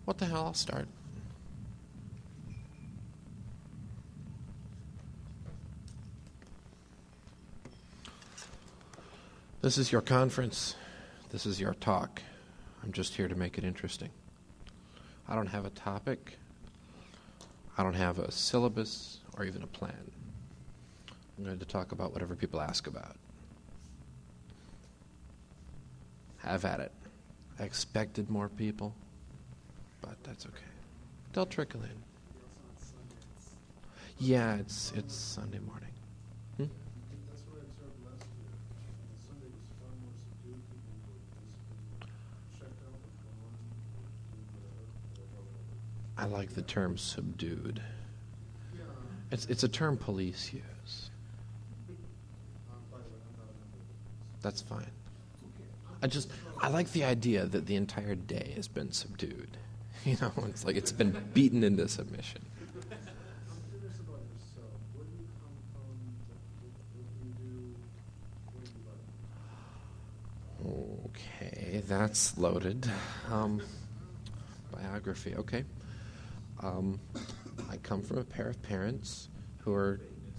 What the hell? I'll start. This is your conference. This is your talk. I'm just here to make it interesting. I don't have a topic. I don't have a syllabus or even a plan. I'm going to talk about whatever people ask about. Have at it. I expected more people, but that's okay. They'll trickle in. Yeah, it's Sunday morning. Hmm? That's what I observed last year. Sunday was far more subdued. People were basically checked out what's going on. I like the term subdued. Yeah. It's a term police use. By the way, I'm not a member of the police. That's fine. Okay. I like the idea that the entire day has been subdued. You know, it's like it's been beaten into submission. I'm curious about yourself. Where do you come from? What do you do? What do you like? Okay, that's loaded. Biography, okay. I come from a pair of parents who are...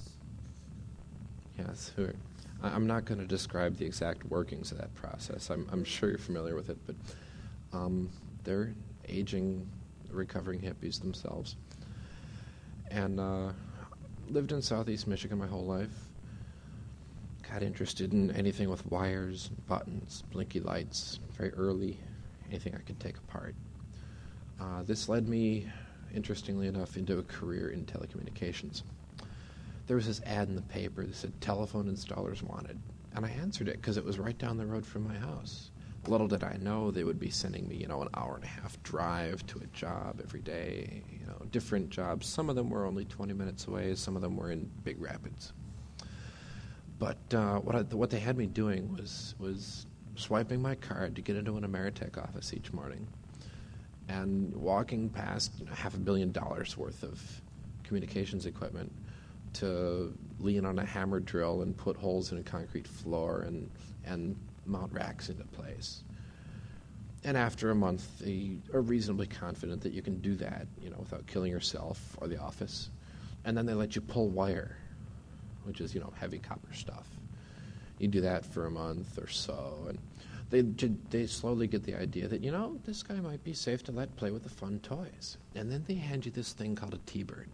Yes, who are... I'm not going to describe the exact workings of that process. I'm sure you're familiar with it, but they're aging, recovering hippies themselves. And lived in Southeast Michigan my whole life. Got interested in anything with wires, buttons, blinky lights, very early, anything I could take apart. This led me, interestingly enough, into a career in telecommunications. There was this ad in the paper that said telephone installers wanted, and I answered it because it was right down the road from my house. Little did I know they would be sending me, an hour and a half drive to a job every day, different jobs. Some of them were only 20 minutes away, some of them were in Big Rapids. But what they had me doing was swiping my card to get into an Ameritech office each morning and walking past $500 million worth of communications equipment to lean on a hammer drill and put holes in a concrete floor and mount racks into place. And after a month, they are reasonably confident that you can do that, without killing yourself or the office. And then they let you pull wire, which is, heavy copper stuff. You do that for a month or so, and they slowly get the idea that, this guy might be safe to let play with the fun toys. And then they hand you this thing called a T-Bird.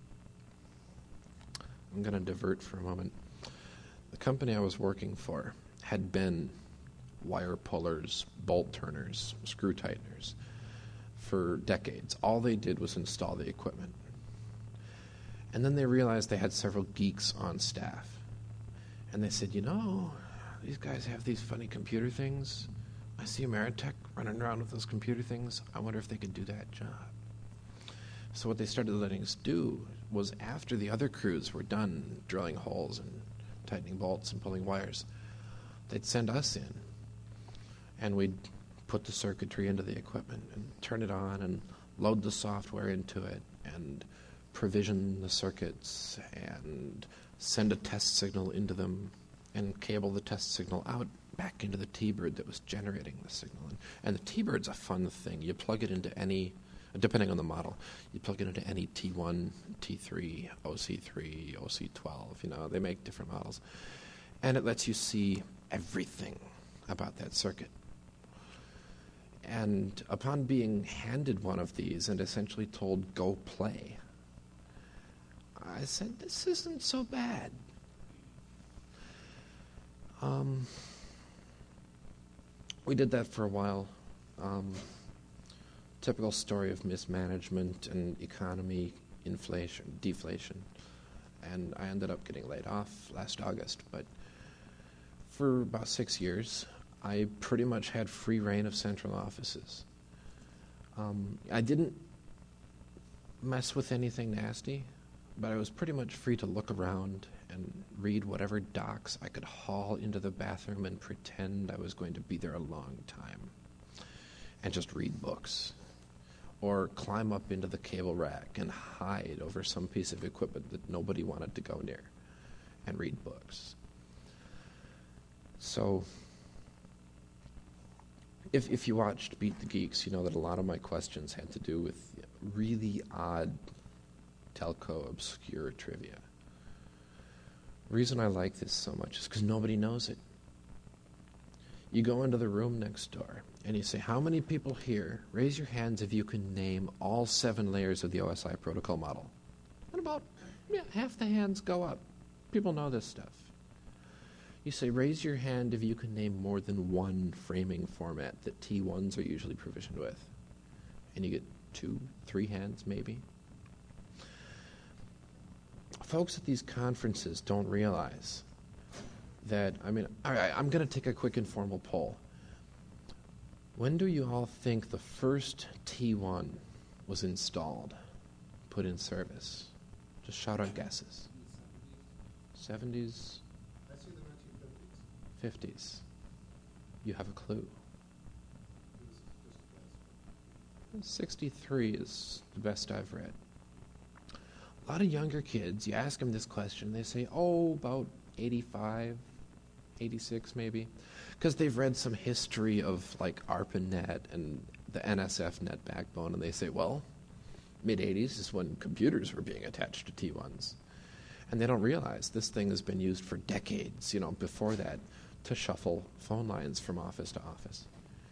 I'm going to divert for a moment. The company I was working for had been wire pullers, bolt turners, screw tighteners for decades. All they did was install the equipment. And then they realized they had several geeks on staff. And they said, these guys have these funny computer things. I see Ameritech running around with those computer things. I wonder if they could do that job. So what they started letting us do was, after the other crews were done drilling holes and tightening bolts and pulling wires, they'd send us in, and we'd put the circuitry into the equipment and turn it on and load the software into it and provision the circuits and send a test signal into them and cable the test signal out back into the T-Bird that was generating the signal. And the T-Bird's a fun thing. You plug it into any... Depending on the model, you plug it into any T1, T3, OC3, OC12. They make different models. And it lets you see everything about that circuit. And upon being handed one of these and essentially told, go play, I said, this isn't so bad. We did that for a while. Typical story of mismanagement and economy, inflation, deflation. And I ended up getting laid off last August. But for about 6 years, I pretty much had free reign of central offices. I didn't mess with anything nasty, but I was pretty much free to look around and read whatever docs I could haul into the bathroom and pretend I was going to be there a long time. And just read books. Or climb up into the cable rack and hide over some piece of equipment that nobody wanted to go near and read books. So If you watched Beat the Geeks, you know that a lot of my questions had to do with really odd telco obscure trivia. The reason I like this so much is because nobody knows it. You go into the room next door and you say, how many people here, raise your hands if you can name all 7 layers of the OSI protocol model. And about half the hands go up. People know this stuff. You say, raise your hand if you can name more than one framing format that T1s are usually provisioned with. And you get 2, 3 hands maybe. Folks at these conferences don't realize that, all right, I'm going to take a quick informal poll. When do you all think the first T1 was installed, put in service? Just shout out guesses. 70s? I say the 1950s. 50s. You have a clue. It was just a guess. 63 is the best I've read. A lot of younger kids, you ask them this question, they say, about 85, 86 maybe, because they've read some history of like ARPANET and the NSFNet backbone, and they say, well, mid-80s is when computers were being attached to T1s. And they don't realize this thing has been used for decades, before that, to shuffle phone lines from office to office.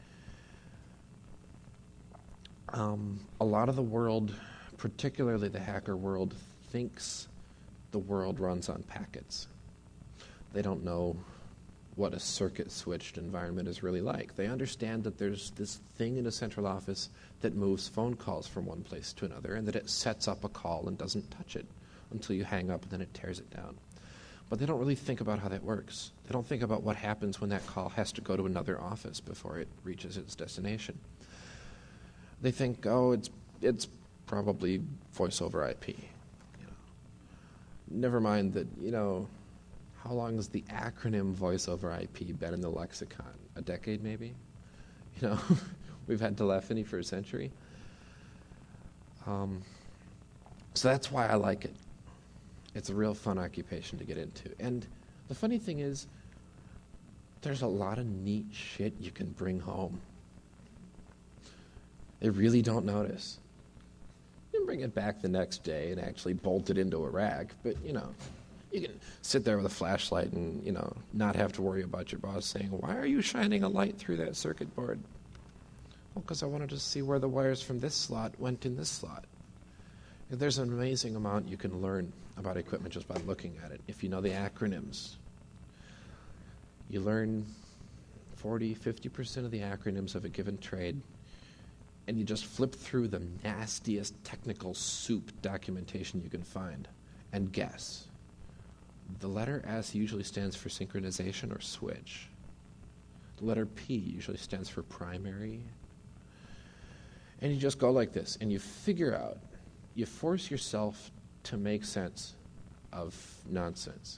A lot of the world, particularly the hacker world, thinks the world runs on packets. They don't know what a circuit-switched environment is really like. They understand that there's this thing in a central office that moves phone calls from one place to another, and that it sets up a call and doesn't touch it until you hang up, and then it tears it down. But they don't really think about how that works. They don't think about what happens when that call has to go to another office before it reaches its destination. They think, it's probably voice over IP. Never mind that, how long has the acronym voice over IP been in the lexicon? A decade, maybe? We've had telephony for a century. So that's why I like it. It's a real fun occupation to get into. And the funny thing is, there's a lot of neat shit you can bring home. They really don't notice. You can bring it back the next day and actually bolt it into a rack, but, you can sit there with a flashlight and, not have to worry about your boss saying, why are you shining a light through that circuit board? Well, because I wanted to see where the wires from this slot went in this slot. And there's an amazing amount you can learn about equipment just by looking at it. If you know the acronyms, you learn 40, 50% of the acronyms of a given trade, and you just flip through the nastiest technical soup documentation you can find and guess. The letter S usually stands for synchronization or switch. The letter P usually stands for primary. And you just go like this, and you figure out, you force yourself to make sense of nonsense.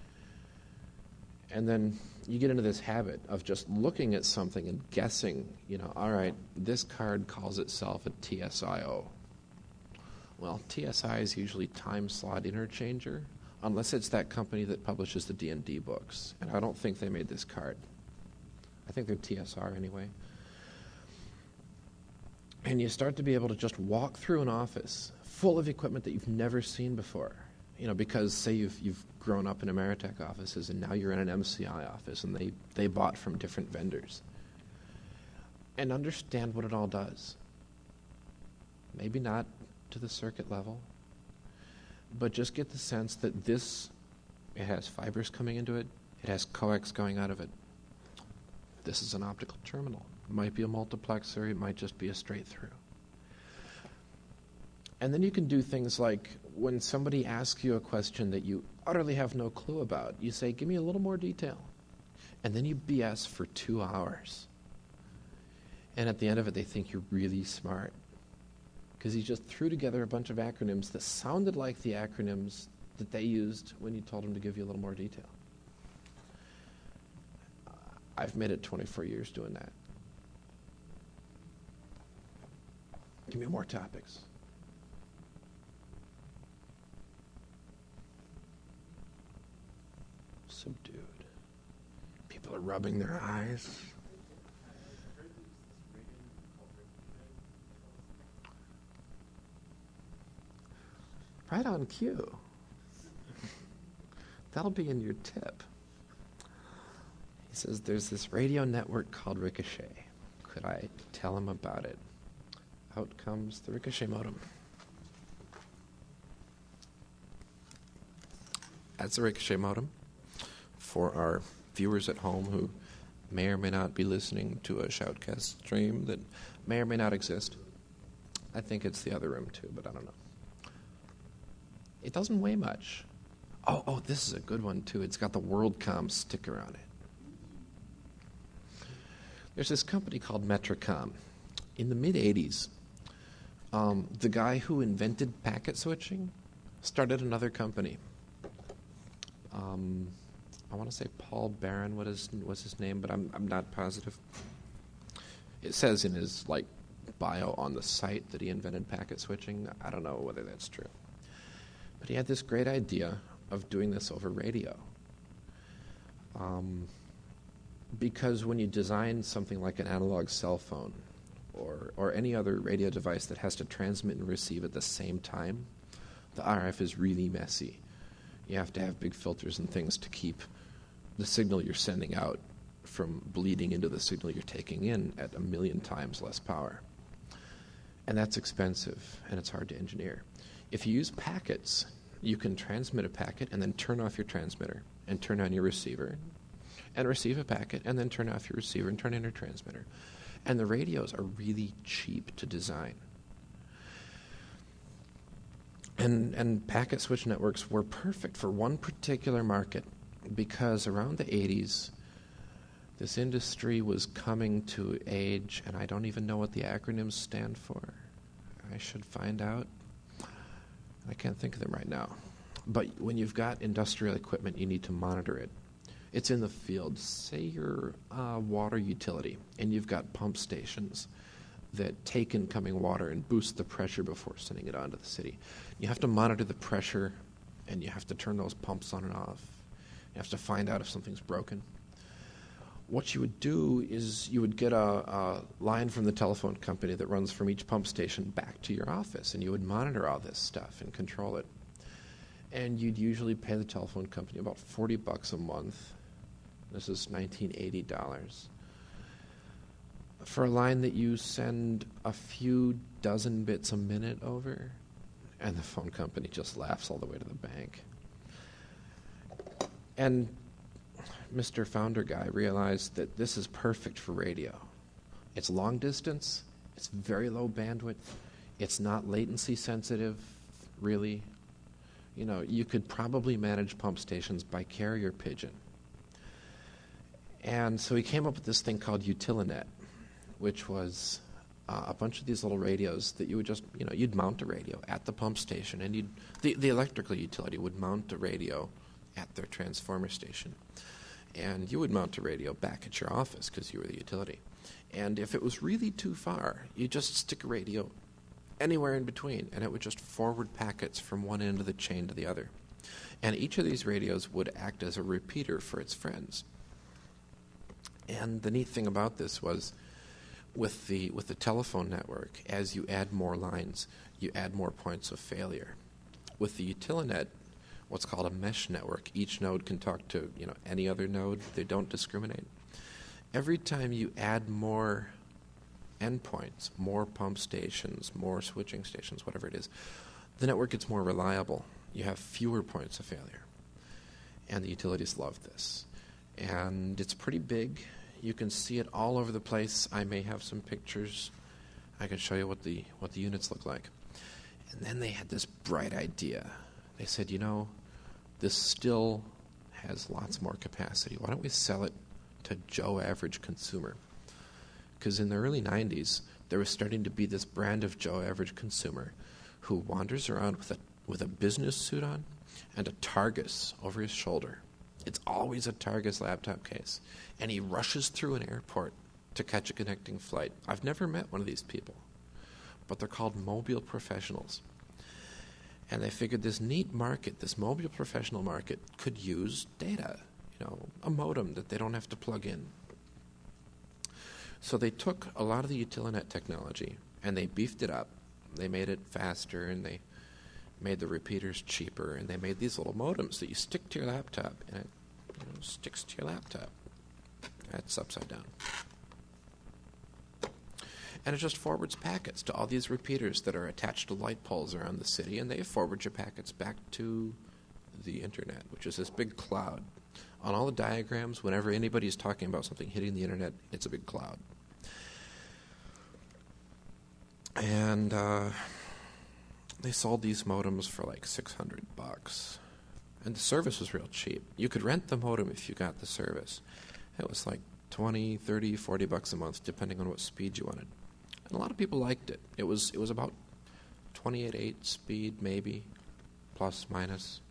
And then you get into this habit of just looking at something and guessing, all right, this card calls itself a TSIO. Well, TSI is usually time slot interchanger, unless it's that company that publishes the D&D books. And I don't think they made this card. I think they're TSR anyway. And you start to be able to just walk through an office full of equipment that you've never seen before. Because say you've grown up in Ameritech offices and now you're in an MCI office and they bought from different vendors. And understand what it all does. Maybe not to the circuit level, but just get the sense that it has fibers coming into it, it has coax going out of it. This is an optical terminal. It might be a multiplexer, it might just be a straight through. And then you can do things like when somebody asks you a question that you utterly have no clue about, you say, give me a little more detail. And then you BS for 2 hours. And at the end of it, they think you're really smart. Because you just threw together a bunch of acronyms that sounded like the acronyms that they used when you told them to give you a little more detail. I've made it 24 years doing that. Give me more topics. Subdued. People are rubbing their eyes. Right on cue. That'll be in your tip. He says, there's this radio network called Ricochet. Could I tell him about it? Out comes the Ricochet modem. That's the Ricochet modem for our viewers at home who may or may not be listening to a Shoutcast stream that may or may not exist. I think it's the other room too, but I don't know. It doesn't weigh much. Oh, this is a good one too. It's got the WorldCom sticker on it. There's this company called Metricom. In the mid-'80s, the guy who invented packet switching started another company. I want to say Paul Barron was his name, but I'm not positive. It says in his bio on the site that he invented packet switching. I don't know whether that's true. But he had this great idea of doing this over radio. Because when you design something like an analog cell phone or any other radio device that has to transmit and receive at the same time, the RF is really messy. You have to have big filters and things to keep the signal you're sending out from bleeding into the signal you're taking in at 1,000,000 times less power. And that's expensive, and it's hard to engineer. If you use packets, you can transmit a packet and then turn off your transmitter and turn on your receiver and receive a packet and then turn off your receiver and turn on your transmitter. And the radios are really cheap to design. And packet switch networks were perfect for one particular market because around the 80s, this industry was coming to age, and I don't even know what the acronyms stand for. I should find out. I can't think of them right now. But when you've got industrial equipment, you need to monitor it. It's in the field. Say you're a water utility, and you've got pump stations that take incoming water and boost the pressure before sending it on to the city. You have to monitor the pressure, and you have to turn those pumps on and off. You have to find out if something's broken. What you would do is you would get a line from the telephone company that runs from each pump station back to your office, and you would monitor all this stuff and control it. And you'd usually pay the telephone company about $40 a month. This is $1980. For a line that you send a few dozen bits a minute over, and the phone company just laughs all the way to the bank. And Mr. Founder Guy realized that this is perfect for radio. It's long distance, it's very low bandwidth, it's not latency sensitive, really. You know, you could probably manage pump stations by carrier pigeon. And so he came up with this thing called Utilinet, which was a bunch of these little radios that you would just, you'd mount a radio at the pump station, and the electrical utility would mount a radio at their transformer station. And you would mount a radio back at your office because you were the utility. And if it was really too far, you just stick a radio anywhere in between, and it would just forward packets from one end of the chain to the other. And each of these radios would act as a repeater for its friends. And the neat thing about this was, with the telephone network, as you add more lines, you add more points of failure. With the Utilinet, what's called a mesh network, each node can talk to any other node. They don't discriminate. Every time you add more endpoints, more pump stations, more switching stations, whatever it is, the network gets more reliable. You have fewer points of failure. And the utilities love this. And it's pretty big. You can see it all over the place. I may have some pictures. I can show you what the units look like. And then they had this bright idea. They said, this still has lots more capacity. Why don't we sell it to Joe Average consumer? Because in the early 90s, there was starting to be this brand of Joe Average consumer who wanders around with a business suit on and a Targus over his shoulder. It's always a Targus laptop case. And he rushes through an airport to catch a connecting flight. I've never met one of these people, but they're called mobile professionals. And they figured this neat market, this mobile professional market, could use data, a modem that they don't have to plug in. So they took a lot of the Utilinet technology and they beefed it up. They made it faster, and made the repeaters cheaper, and they made these little modems that you stick to your laptop, and it sticks to your laptop. That's upside down. And it just forwards packets to all these repeaters that are attached to light poles around the city, and they forward your packets back to the internet, which is this big cloud. On all the diagrams, whenever anybody's talking about something hitting the internet, it's a big cloud. And they sold these modems for like $600. And the service was real cheap. You could rent the modem if you got the service. It was like $20, $30, $40 a month, depending on what speed you wanted. And a lot of people liked it. It was about 28.8 speed, maybe, plus, minus.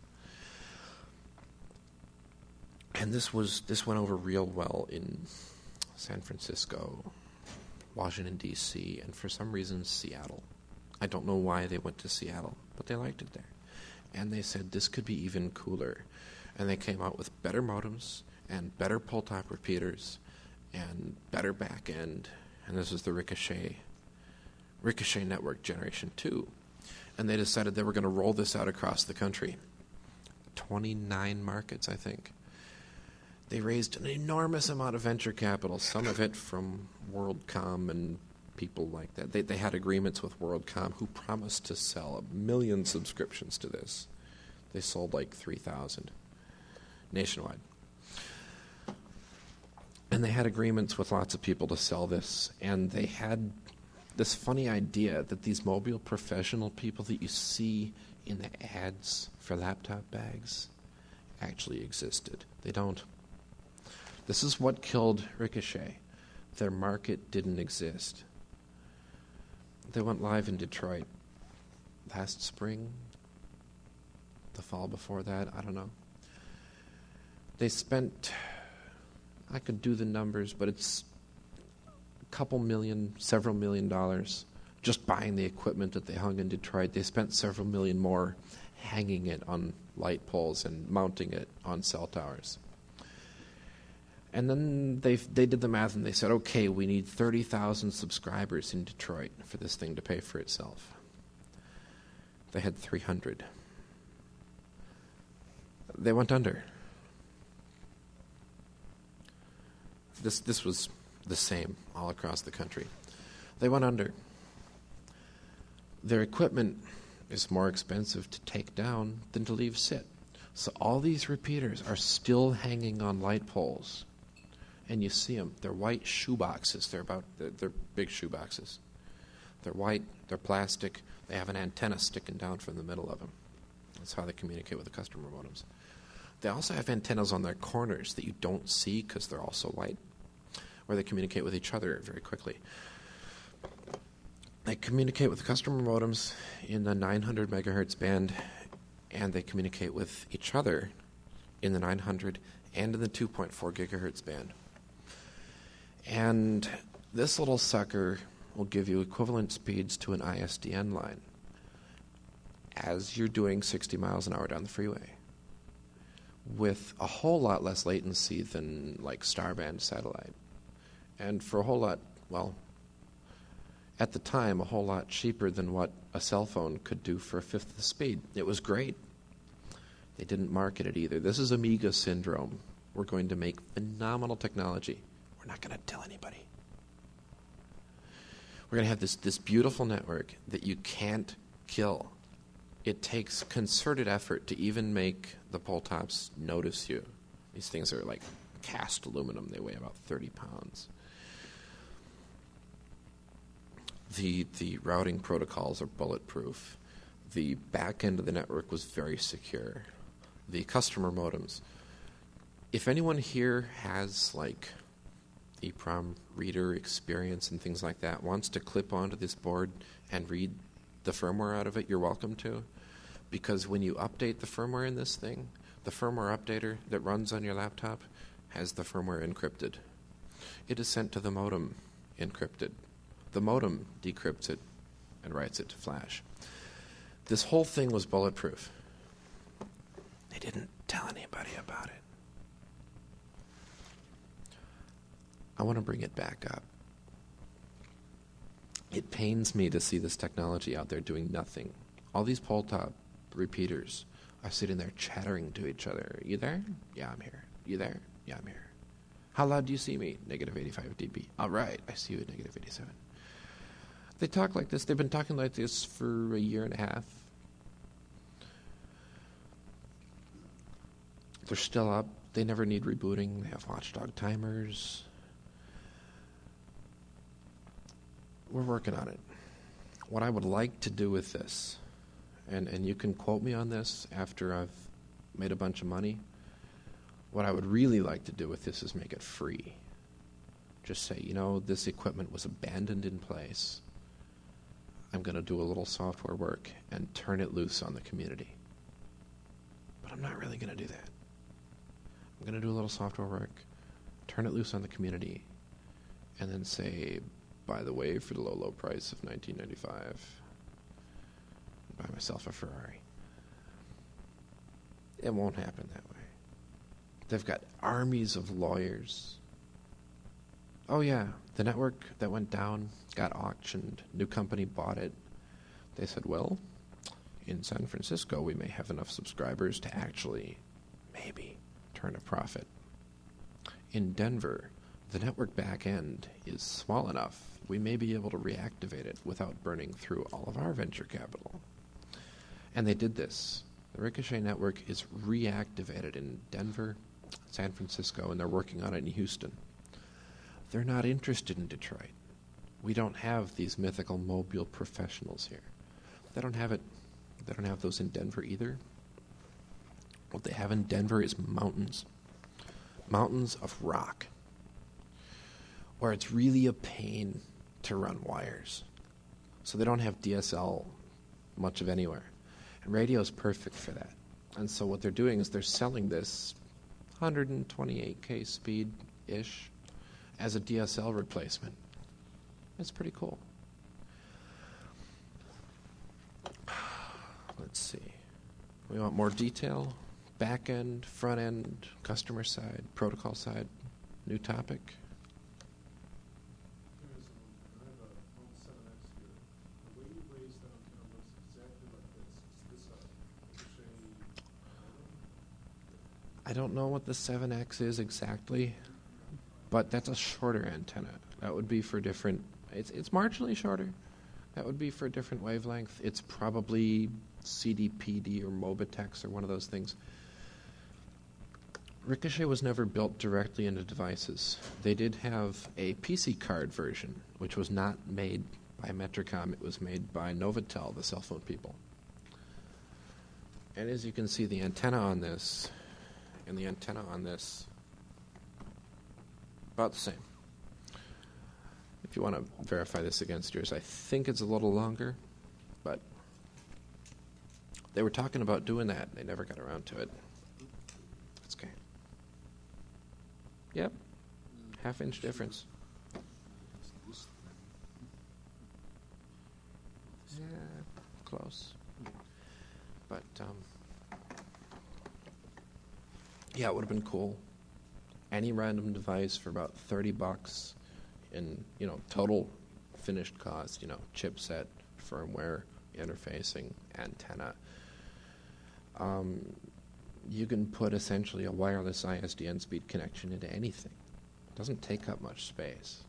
And this went over real well in San Francisco, Washington, D.C., and for some reason, Seattle. I don't know why they went to Seattle, but they liked it there. And they said this could be even cooler. And they came out with better modems and better pull-top repeaters and better back-end. And this is the Ricochet Network Generation 2. And they decided they were going to roll this out across the country. 29 markets, I think. They raised an enormous amount of venture capital, some of it from WorldCom and people like that. They had agreements with WorldCom who promised to sell 1 million subscriptions to this. They sold like 3,000 nationwide. And they had agreements with lots of people to sell this. And they had this funny idea that these mobile professional people that you see in the ads for laptop bags actually existed. They don't. This is what killed Ricochet. Their market didn't exist. They went live in Detroit last spring, the fall before that, I don't know. They spent, I could do the numbers, but it's a couple million, several $1 million just buying the equipment that they hung in Detroit. They spent several million more hanging it on light poles and mounting it on cell towers. And then they did the math and they said, okay, we need 30,000 subscribers in Detroit for this thing to pay for itself. They had 300. They went under. This was the same all across the country. They went under. Their equipment is more expensive to take down than to leave sit. So all these repeaters are still hanging on light poles. And you see them. They're white shoe boxes. They're big shoe boxes. They're white. They're plastic. They have an antenna sticking down from the middle of them. That's how they communicate with the customer modems. They also have antennas on their corners that you don't see because they're also white, where they communicate with each other very quickly. They communicate with the customer modems in the 900 megahertz band, and they communicate with each other in the 900 and in the 2.4 gigahertz band. And this little sucker will give you equivalent speeds to an ISDN line as you're doing 60 miles an hour down the freeway, with a whole lot less latency than like Starband satellite. And for a whole lot, well, at the time, a whole lot cheaper than what a cell phone could do for a fifth of the speed. It was great. They didn't market it either. This is Amiga syndrome. We're going to make phenomenal technology. We're not going to tell anybody. We're going to have this beautiful network that you can't kill. It takes concerted effort to even make the pole tops notice you. These things are like cast aluminum. They weigh about 30 pounds. The routing protocols are bulletproof. The back end of the network was very secure. The customer modems. If anyone here has like EEPROM reader experience and things like that, wants to clip onto this board and read the firmware out of it, you're welcome to. Because when you update the firmware in this thing, the firmware updater that runs on your laptop has the firmware encrypted. It is sent to the modem encrypted. The modem decrypts it and writes it to flash. This whole thing was bulletproof. They didn't tell anybody about it. I want to bring it back up. It pains me to see this technology out there doing nothing. All these pole top repeaters are sitting there chattering to each other. You there? Yeah, I'm here. You there? Yeah, I'm here. How loud do you see me? Negative 85 dB. All right, I see you at negative 87. They talk like this. They've been talking like this for a year and a half. They're still up. They never need rebooting. They have watchdog timers. We're working on it. What I would like to do with this, and you can quote me on this after I've made a bunch of money, what I would really like to do with this is make it free. Just say, this equipment was abandoned in place. I'm going to do a little software work and turn it loose on the community. But I'm not really going to do that. I'm going to do a little software work, turn it loose on the community, and then say, by the way, for the low, low price of $19.95, buy myself a Ferrari. It won't happen that way. They've got armies of lawyers. Oh yeah, the network that went down got auctioned. New company bought it. They said, well, in San Francisco we may have enough subscribers to actually, maybe, turn a profit. In Denver, the network back end is small enough we may be able to reactivate it without burning through all of our venture capital. And they did this. The Ricochet network is reactivated in Denver, San Francisco, and they're working on it in Houston. They're not interested in Detroit. We don't have these mythical mobile professionals here. They don't have it. They don't have those in Denver either. What they have in Denver is mountains. Mountains of rock. Where it's really a pain to run wires. So they don't have DSL much of anywhere. And radio is perfect for that. And so what they're doing is they're selling this 128K speed-ish as a DSL replacement. It's pretty cool. Let's see. We want more detail. Back end, front end, customer side, protocol side. New topic. I have a Phone 7X here. The way you raise that antenna looks exactly like this. Is this a Ricochet modem? I don't know what the 7X is exactly, but that's a shorter antenna. That would be for different... It's marginally shorter. That would be for a different wavelength. It's probably CDPD or Mobitex or one of those things. Ricochet was never built directly into devices. They did have a PC card version, which was not made by Metricom. It was made by Novatel, the cell phone people. And as you can see, the antenna on this and the antenna on this, about the same. If you want to verify this against yours, I think it's a little longer, but they were talking about doing that. They never got around to it. It's okay. Yep. Half-inch difference. Yeah, close. But, yeah, it would have been cool. Any random device for about $30 in, total finished cost, chipset, firmware, interfacing, antenna. You can put essentially a wireless ISDN speed connection into anything. It doesn't take up much space.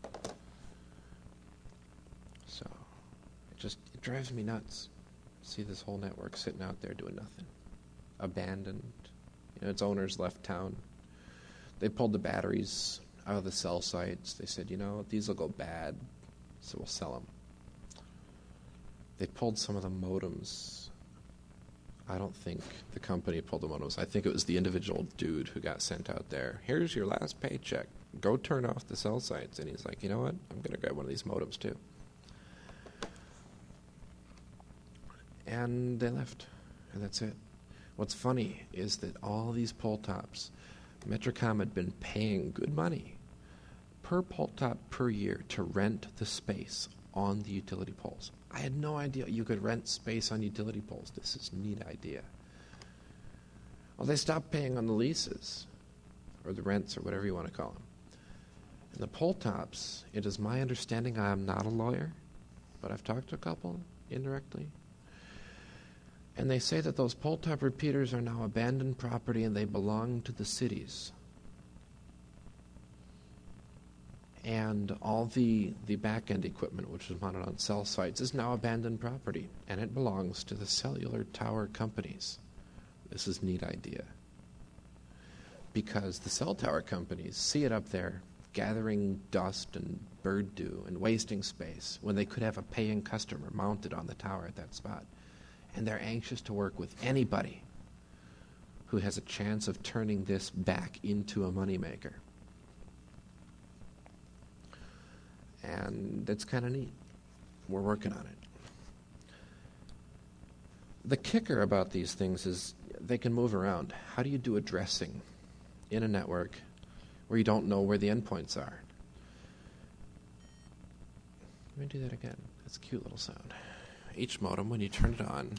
So, it drives me nuts. See this whole network sitting out there doing nothing. Abandoned. Its owners left town. They pulled the batteries out of the cell sites. They said, these will go bad, so we'll sell them. They pulled some of the modems. I don't think the company pulled the modems. I think it was the individual dude who got sent out there. Here's your last paycheck. Go turn off the cell sites. And he's like, you know what? I'm going to grab one of these modems too. And they left. And that's it. What's funny is that all these pole tops, Metricom had been paying good money per pole top per year to rent the space on the utility poles. I had no idea you could rent space on utility poles. This is a neat idea. Well, they stopped paying on the leases, or the rents, or whatever you want to call them. And the pole tops, it is my understanding, I am not a lawyer, but I've talked to a couple indirectly, And they say that those pole-top repeaters are now abandoned property and they belong to the cities. And all the back-end equipment, which was mounted on cell sites, is now abandoned property, and it belongs to the cellular tower companies. This is a neat idea. Because the cell tower companies see it up there, gathering dust and bird dew and wasting space, when they could have a paying customer mounted on the tower at that spot. And they're anxious to work with anybody who has a chance of turning this back into a moneymaker. And that's kind of neat. We're working on it. The kicker about these things is they can move around. How do you do addressing in a network where you don't know where the endpoints are? Let me do that again. That's a cute little sound. Each modem, when you turn it on,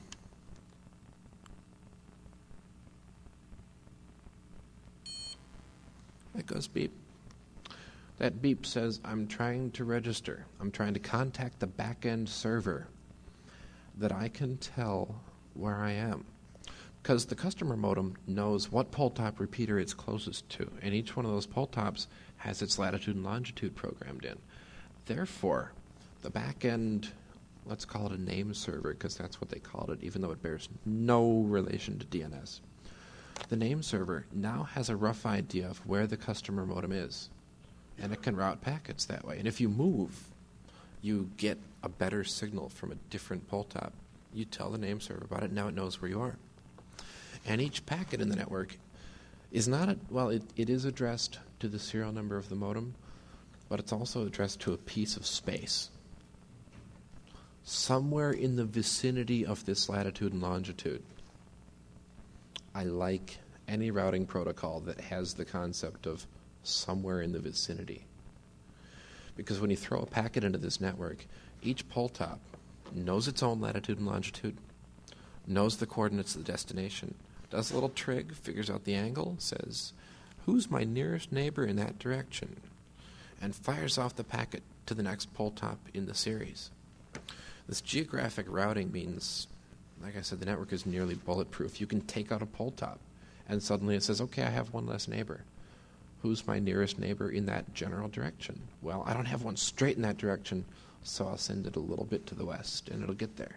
it goes beep. That beep says, I'm trying to register. I'm trying to contact the back-end server that I can tell where I am. Because the customer modem knows what pole-top repeater it's closest to, and each one of those pole-tops has its latitude and longitude programmed in. Therefore, the back-end, let's call it a name server, because that's what they called it, even though it bears no relation to DNS. The name server now has a rough idea of where the customer modem is, and it can route packets that way. And if you move, you get a better signal from a different pole-top. You tell the name server about it, now it knows where you are. And each packet in the network is not, it is addressed to the serial number of the modem, but it's also addressed to a piece of space. Somewhere in the vicinity of this latitude and longitude. I like any routing protocol that has the concept of somewhere in the vicinity. Because when you throw a packet into this network, each pole-top knows its own latitude and longitude, knows the coordinates of the destination, does a little trig, figures out the angle, says, who's my nearest neighbor in that direction? And fires off the packet to the next pole-top in the series. This geographic routing means, like I said, the network is nearly bulletproof. You can take out a pole-top, and suddenly it says, okay, I have one less neighbor. Who's my nearest neighbor in that general direction? Well, I don't have one straight in that direction, so I'll send it a little bit to the west, and it'll get there.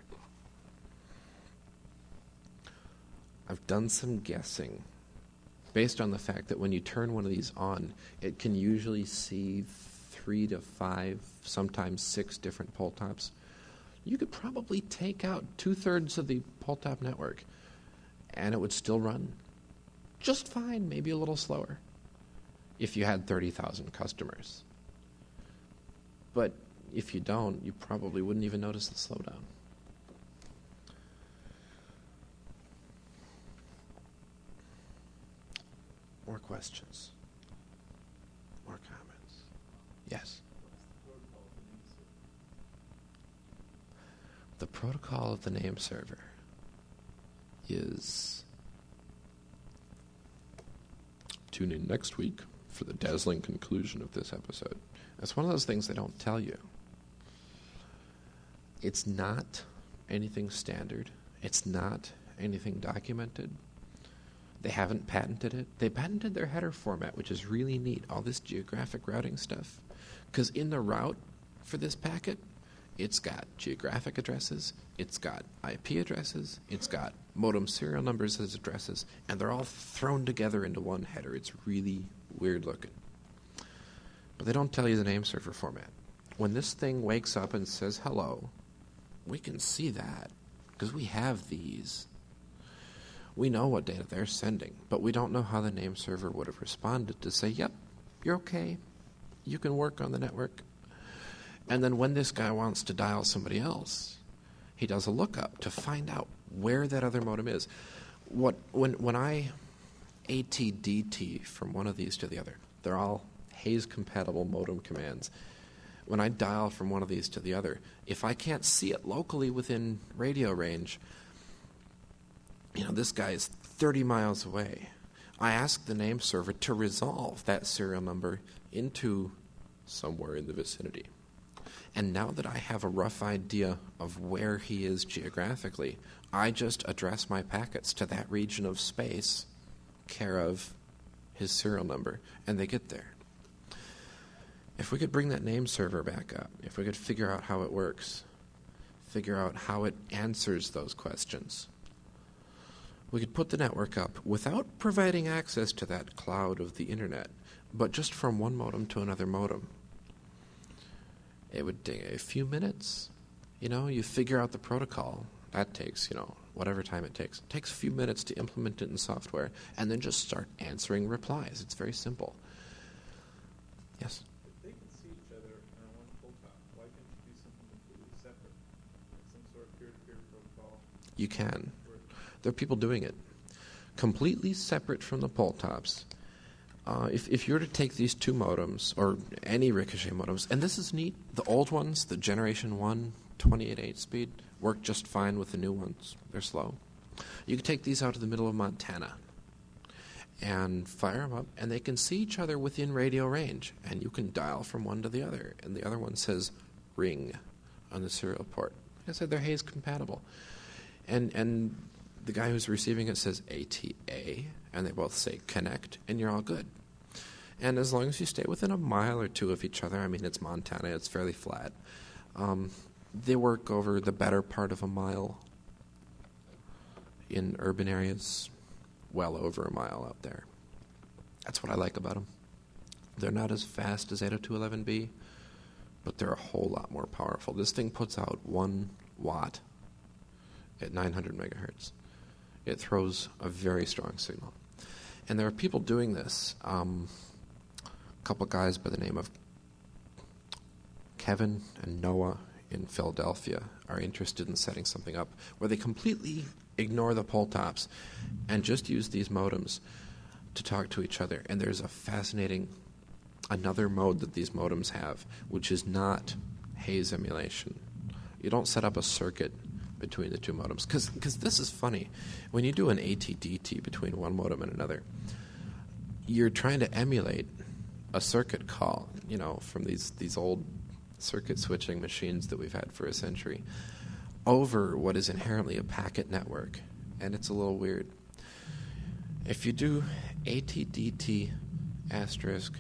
I've done some guessing based on the fact that when you turn one of these on, it can usually see 3 to 5, sometimes 6 different pole-tops. You could probably take out 2/3 of the pole-top network, and it would still run just fine, maybe a little slower, if you had 30,000 customers. But if you don't, you probably wouldn't even notice the slowdown. More questions? More comments? Yes? The protocol of the name server is... Tune in next week for the dazzling conclusion of this episode. It's one of those things they don't tell you. It's not anything standard. It's not anything documented. They haven't patented it. They patented their header format, which is really neat, all this geographic routing stuff. Because in the route for this packet, it's got geographic addresses, it's got IP addresses, it's got modem serial numbers as addresses, and they're all thrown together into one header. It's really weird looking. But they don't tell you the name server format. When this thing wakes up and says hello, we can see that because we have these. We know what data they're sending, but we don't know how the name server would have responded to say, yep, you're okay. You can work on the network. And then when this guy wants to dial somebody else, he does a lookup to find out where that other modem is. When I AT-DT from one of these to the other, they're all Hayes-compatible modem commands. When I dial from one of these to the other, if I can't see it locally within radio range, this guy is 30 miles away. I ask the name server to resolve that serial number into somewhere in the vicinity. And now that I have a rough idea of where he is geographically, I just address my packets to that region of space, care of his serial number, and they get there. If we could bring that name server back up, if we could figure out how it works, figure out how it answers those questions, we could put the network up without providing access to that cloud of the internet, but just from one modem to another modem. It would take a few minutes. You figure out the protocol. That takes, whatever time it takes. It takes a few minutes to implement it in software, and then just start answering replies. It's very simple. Yes? If they can see each other on one pull top, why can't you do something completely separate? Like some sort of peer-to-peer protocol? You can. There are people doing it. Completely separate from the pull tops. If you were to take these two modems, or any Ricochet modems, and this is neat, the old ones, the Generation 1, 28.8 speed, work just fine with the new ones. They're slow. You could take these out to the middle of Montana and fire them up, and they can see each other within radio range, and you can dial from one to the other, and the other one says ring on the serial port. Like I said, they're Hayes compatible. And the guy who's receiving it says ATA, and they both say connect, and you're all good. And as long as you stay within a mile or two of each other, I mean, it's Montana, it's fairly flat, they work over the better part of a mile. In urban areas, well over a mile out there. That's what I like about them. They're not as fast as 802.11b, but they're a whole lot more powerful. This thing puts out 1 watt at 900 megahertz. It throws a very strong signal. And there are people doing this. A couple guys by the name of Kevin and Noah in Philadelphia are interested in setting something up where they completely ignore the pull tops and just use these modems to talk to each other. And there's a fascinating another mode that these modems have, which is not Hayes emulation. You don't set up a circuit between the two modems, because this is funny. When you do an AT-DT between one modem and another, you're trying to emulate a circuit call, from these old circuit switching machines that we've had for a century, over what is inherently a packet network, and it's a little weird. If you do AT-DT asterisk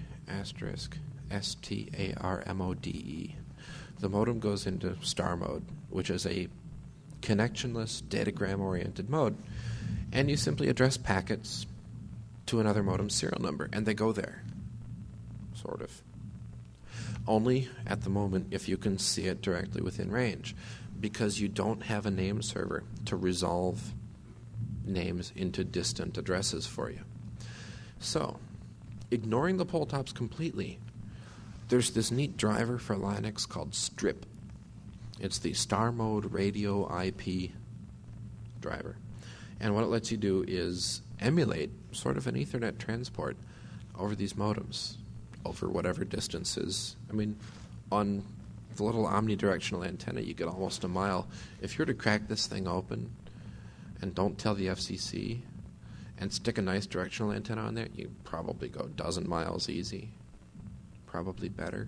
STARMODE, the modem goes into star mode, which is a connectionless, datagram-oriented mode, and you simply address packets to another modem's serial number, and they go there, sort of. Only at the moment if you can see it directly within range, because you don't have a name server to resolve names into distant addresses for you. So, ignoring the pull tops completely, there's this neat driver for Linux called Strip. It's the Star Mode Radio IP driver. And what it lets you do is emulate sort of an Ethernet transport over these modems, over whatever distances. I mean, on the little omnidirectional antenna, you get almost a mile. If you were to crack this thing open and don't tell the FCC and stick a nice directional antenna on there, you probably go a dozen miles easy. Probably better.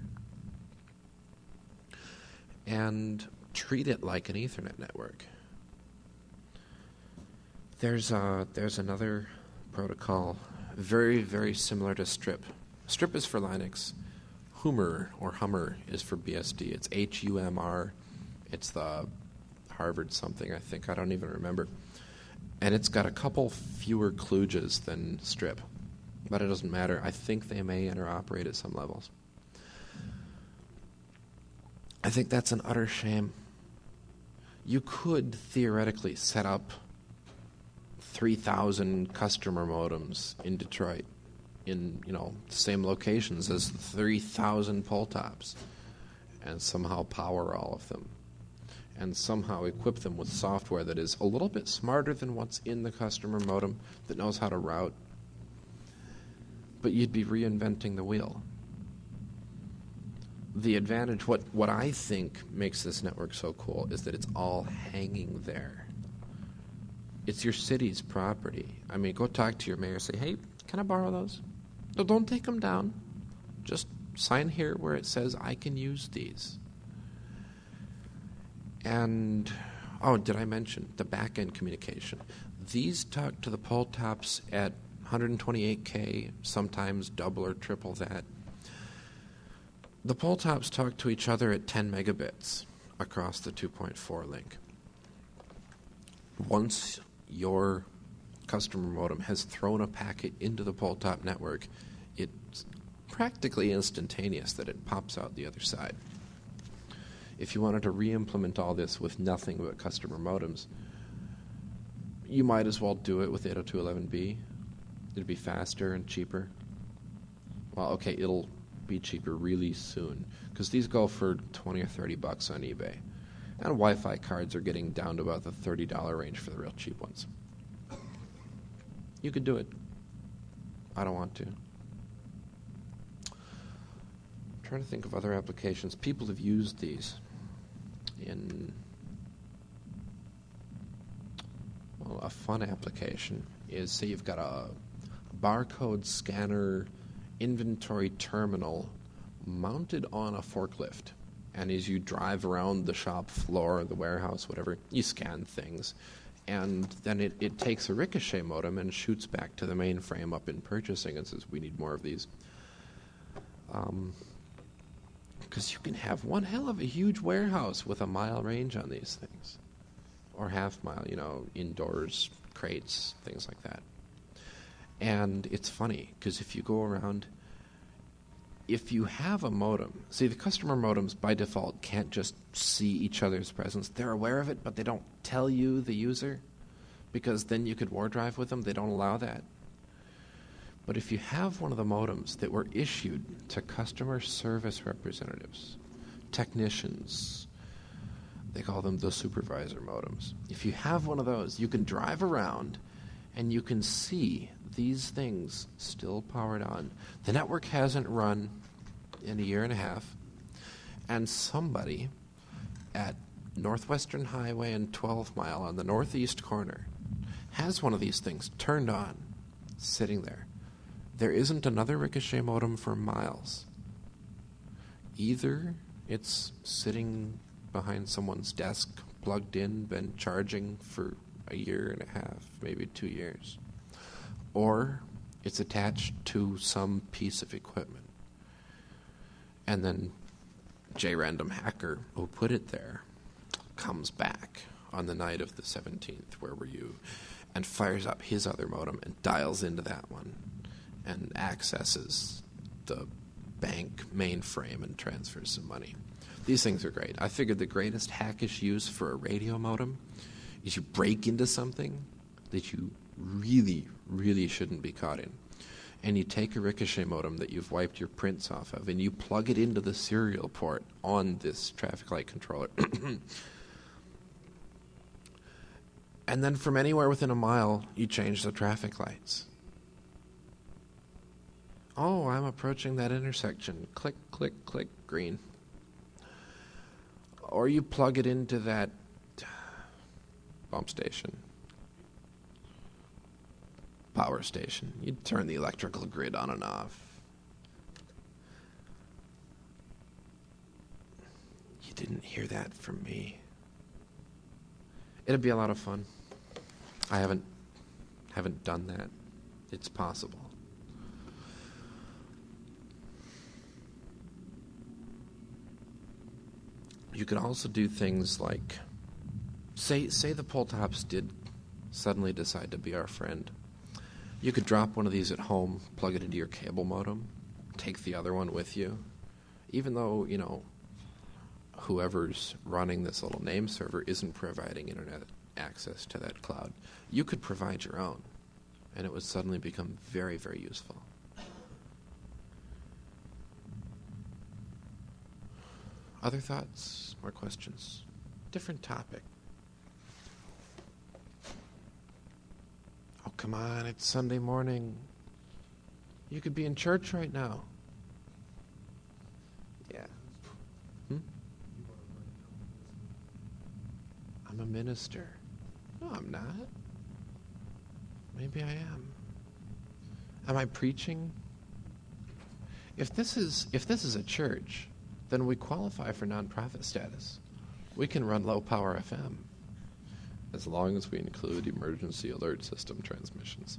And treat it like an Ethernet network. There's another protocol very, very similar to Strip. Strip is for Linux. Hummer is for BSD. It's HUMR. It's the Harvard something, I think. I don't even remember. And it's got a couple fewer kludges than Strip. But it doesn't matter. I think they may interoperate at some levels. I think that's an utter shame. You could theoretically set up 3,000 customer modems in Detroit in, the same locations as 3,000 pull tops and somehow power all of them and somehow equip them with software that is a little bit smarter than what's in the customer modem, that knows how to route. But you'd be reinventing the wheel. The advantage, what I think makes this network so cool, is that it's all hanging there. It's your city's property. I mean, go talk to your mayor, say, hey, can I borrow those? Don't take them down. Just sign here where it says I can use these. And, oh, did I mention the back-end communication? These talk to the pole tops at 128K, sometimes double or triple that. The pole tops talk to each other at 10 megabits across the 2.4 link. Once your customer modem has thrown a packet into the pole top network, it's practically instantaneous that it pops out the other side. If you wanted to re-implement all this with nothing but customer modems, you might as well do it with 802.11b. It'd be faster and cheaper. Well, okay, it'll be cheaper really soon, because these go for $20 or $30 on eBay. And Wi-Fi cards are getting down to about the $30 range for the real cheap ones. You could do it. I don't want to. I'm trying to think of other applications. People have used these in, well, a fun application is, say you've got a barcode scanner inventory terminal mounted on a forklift, and as you drive around the shop floor, the warehouse, whatever, you scan things, and then it takes a ricochet modem and shoots back to the mainframe up in purchasing and says, we need more of these. Because you can have one hell of a huge warehouse with a mile range on these things, or half mile, indoors, crates, things like that. And it's funny, because if you go around, if you have a modem, see, the customer modems by default can't just see each other's presence. They're aware of it, but they don't tell you, the user, because then you could war drive with them. They don't allow that. But if you have one of the modems that were issued to customer service representatives, technicians, they call them the supervisor modems. If you have one of those, you can drive around and you can see these things still powered on. The network hasn't run in a year and a half, and somebody at Northwestern Highway and 12 Mile on the northeast corner has one of these things turned on, sitting there. There isn't another ricochet modem for miles. Either it's sitting behind someone's desk, plugged in, been charging for a year and a half, maybe 2 years, or it's attached to some piece of equipment. And then J-Random Hacker, who put it there, comes back on the night of the 17th, where were you, and fires up his other modem and dials into that one and accesses the bank mainframe and transfers some money. These things are great. I figured the greatest hackish use for a radio modem is you break into something that you really, really shouldn't be caught in. And you take a ricochet modem that you've wiped your prints off of, and you plug it into the serial port on this traffic light controller. And then from anywhere within a mile, you change the traffic lights. Oh, I'm approaching that intersection. Click, click, click, green. Or you plug it into that pump station, power station. You turn the electrical grid on and off. You didn't hear that from me. It'd be a lot of fun. I haven't done that. It's possible. You could also do things like, say the pole tops did suddenly decide to be our friend. You could drop one of these at home, plug it into your cable modem, take the other one with you. Even though, whoever's running this little name server isn't providing internet access to that cloud, you could provide your own, and it would suddenly become very, very useful. Other thoughts? More questions? Different topic. Oh, come on, it's Sunday morning. You could be in church right now. Yeah. I'm a minister. No, I'm not. Maybe I am. Am I preaching? If this is a church, then we qualify for nonprofit status. We can run low power FM as long as we include emergency alert system transmissions.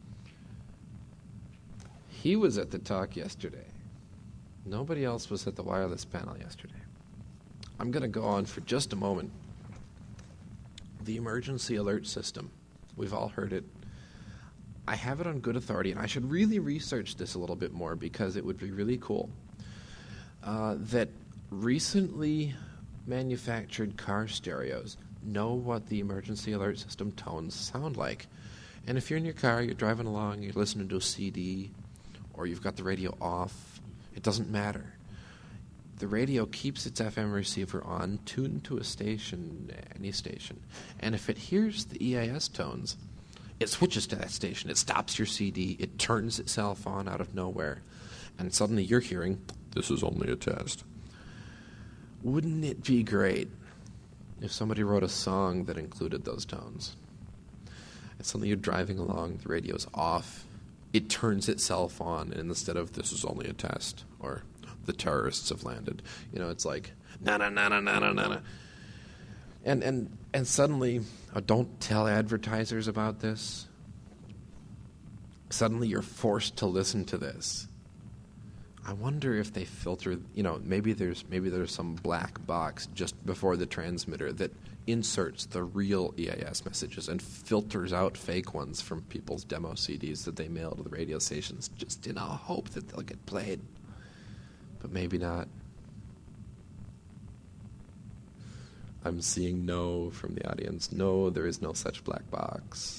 He was at the talk yesterday. Nobody else was at the wireless panel yesterday. I'm going to go on for just a moment. The emergency alert system. We've all heard it. I have it on good authority, and I should really research this a little bit more because it would be really cool. That recently manufactured car stereos know what the emergency alert system tones sound like. And if you're in your car, you're driving along, you're listening to a CD, or you've got the radio off, it doesn't matter. The radio keeps its FM receiver on, tuned to a station, any station. And if it hears the EIS tones, it switches to that station. It stops your CD. It turns itself on out of nowhere. And suddenly you're hearing, "This is only a test." Wouldn't it be great if somebody wrote a song that included those tones? And suddenly you're driving along, the radio's off, it turns itself on, and instead of "This is only a test," or "The terrorists have landed," it's like, na na na na na na na. And suddenly, don't tell advertisers about this. Suddenly you're forced to listen to this. I wonder if they filter, maybe there's some black box just before the transmitter that inserts the real EIS messages and filters out fake ones from people's demo CDs that they mail to the radio stations just in a hope that they'll get played. But maybe not. I'm seeing no from the audience. No, there is no such black box.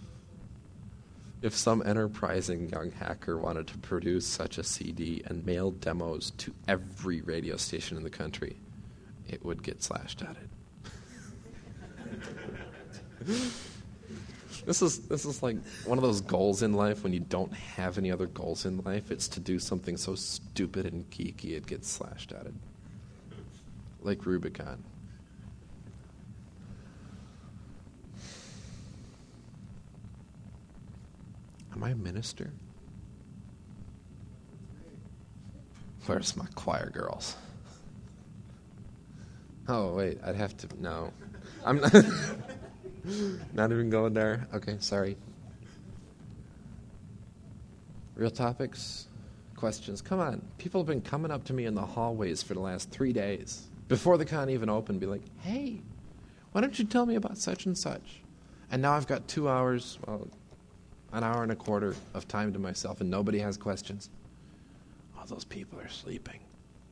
If some enterprising young hacker wanted to produce such a CD and mail demos to every radio station in the country, it would get slashed at it. This is like one of those goals in life when you don't have any other goals in life. It's to do something so stupid and geeky it gets slashed at it. Like Rubicon. Am I a minister? Where's my choir girls? Oh, wait, I'd have to, no. I'm not, not even going there. Okay, sorry. Real topics? Questions? Come on. People have been coming up to me in the hallways for the last 3 days. Before the con even opened, be like, "Hey, why don't you tell me about such and such?" And now I've got 2 hours, an hour and a quarter of time to myself, and nobody has questions. All those people are sleeping.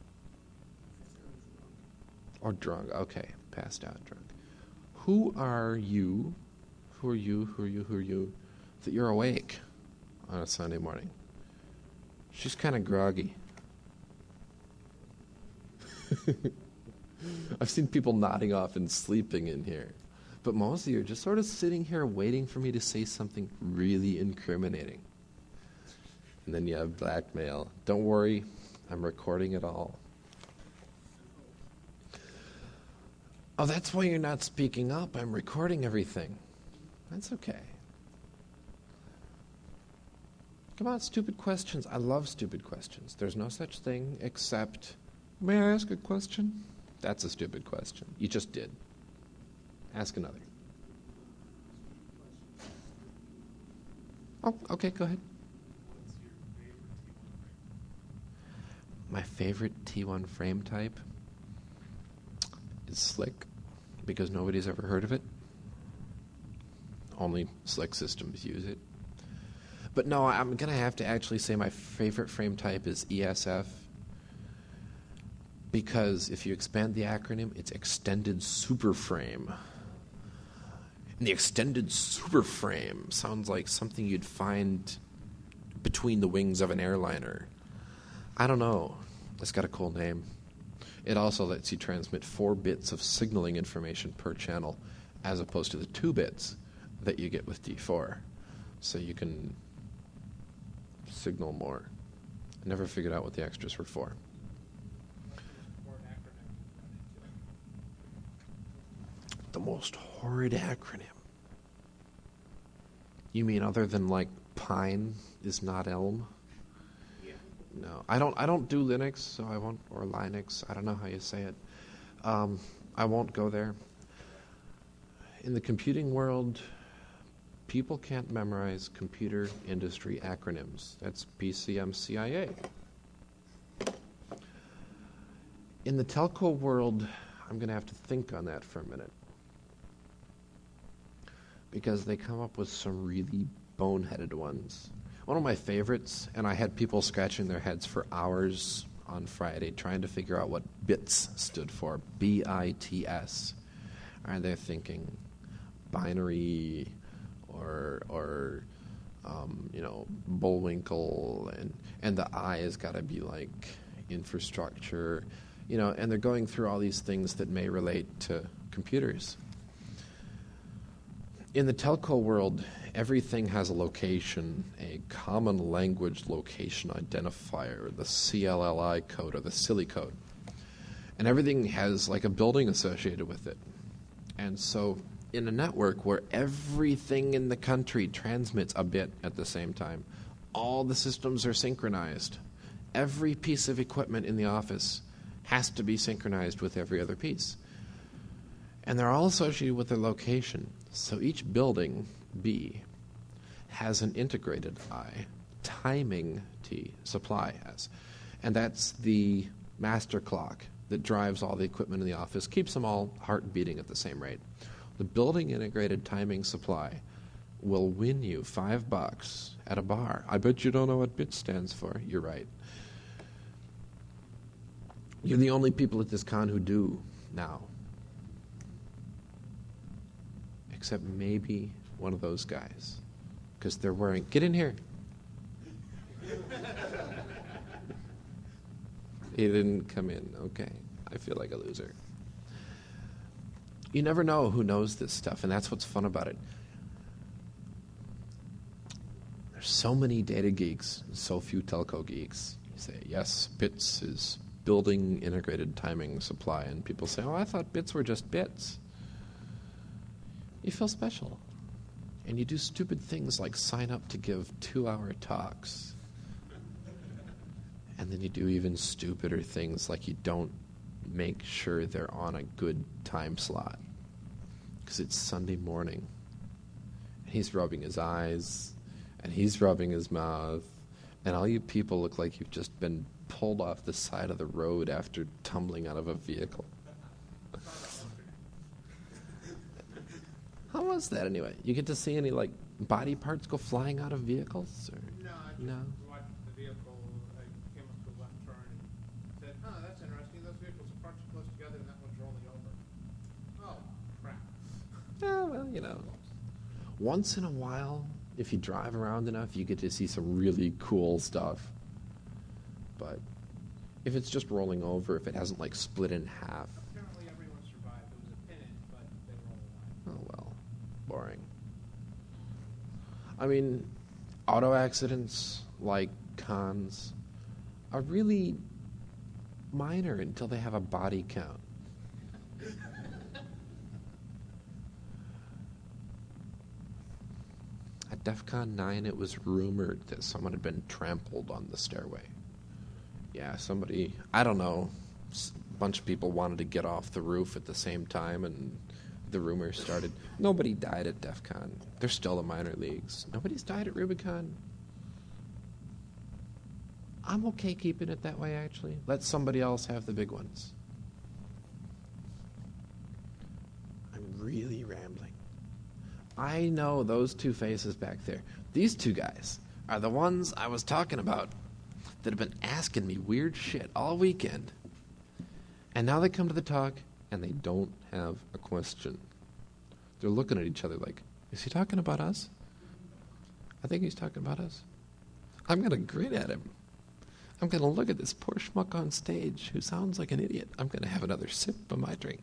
Or drunk. Okay, passed out drunk. Who are you? Who are you? That you're awake on a Sunday morning. She's kind of groggy. I've seen people nodding off and sleeping in here. But most of you are just sort of sitting here waiting for me to say something really incriminating. And then you have blackmail. Don't worry, I'm recording it all. Oh, that's why you're not speaking up. I'm recording everything. That's okay. Come on, stupid questions. I love stupid questions. There's no such thing except, "May I ask a question?" That's a stupid question. You just did. Ask another. Oh, okay, go ahead. My favorite T1 frame type is Slick, because nobody's ever heard of it. Only Slick systems use it. But no, I'm going to have to actually say my favorite frame type is ESF, because if you expand the acronym, it's Extended Super Frame. And the Extended Super Frame sounds like something you'd find between the wings of an airliner. I don't know. It's got a cool name. It also lets you transmit 4 bits of signaling information per channel, as opposed to the 2 bits that you get with D4. So you can signal more. I never figured out what the extras were for. The most horrid acronym. You mean other than like Pine is not Elm? Yeah. No, I don't do Linux, so I won't, or Linux. I don't know how you say it. I won't go there. In the computing world, people can't memorize computer industry acronyms. That's PCMCIA. In the telco world, I'm going to have to think on that for a minute, because they come up with some really boneheaded ones. One of my favorites, and I had people scratching their heads for hours on Friday trying to figure out what BITS stood for, BITS. And they're thinking binary or Bullwinkle, and the I has got to be like infrastructure, and they're going through all these things that may relate to computers. In the telco world, everything has a location, a common language location identifier, the CLLI code or the CILI code. And everything has like a building associated with it. And so in a network where everything in the country transmits a bit at the same time, all the systems are synchronized. Every piece of equipment in the office has to be synchronized with every other piece. And they're all associated with their location. So each building, B, has an integrated I, timing T, supply S. And that's the master clock that drives all the equipment in the office, keeps them all heart beating at the same rate. The building integrated timing supply will win you $5 at a bar. I bet you don't know what BIT stands for. You're right. You're the only people at this con who do now. Except maybe one of those guys. Because they're wearing... Get in here. He didn't come in. Okay. I feel like a loser. You never know who knows this stuff, and that's what's fun about it. There's so many data geeks, so few telco geeks. You say, yes, BITS is building integrated timing supply, and people say, oh, I thought bits were just bits. You feel special. And you do stupid things like sign up to give 2-hour talks. And then you do even stupider things like you don't make sure they're on a good time slot because it's Sunday morning. And he's rubbing his eyes, and he's rubbing his mouth, and all you people look like you've just been pulled off the side of the road after tumbling out of a vehicle. How was that anyway? You get to see any like body parts go flying out of vehicles? Or? No, I just watched the vehicle. I came up to a left turn and said, oh, that's interesting. Those vehicles are parked close together and that one's rolling over. Oh, crap. Yeah, well, once in a while, if you drive around enough, you get to see some really cool stuff. But if it's just rolling over, if it hasn't like split in half. Apparently everyone survived. It was a pin-in, but they were all alive. Oh, well, boring. I mean, auto accidents, like cons, are really minor until they have a body count. At DEF CON 9, it was rumored that someone had been trampled on the stairway. Yeah, somebody, I don't know, a bunch of people wanted to get off the roof at the same time, and the rumor started. Nobody died at DEF CON. They're still the minor leagues. Nobody's died at Rubicon. I'm okay keeping it that way, actually. Let somebody else have the big ones. I'm really rambling. I know those two faces back there. These two guys are the ones I was talking about that have been asking me weird shit all weekend. And now they come to the talk, and they don't have a question. They're looking at each other like, is he talking about us? I think he's talking about us. I'm going to grin at him. I'm going to look at this poor schmuck on stage who sounds like an idiot. I'm going to have another sip of my drink.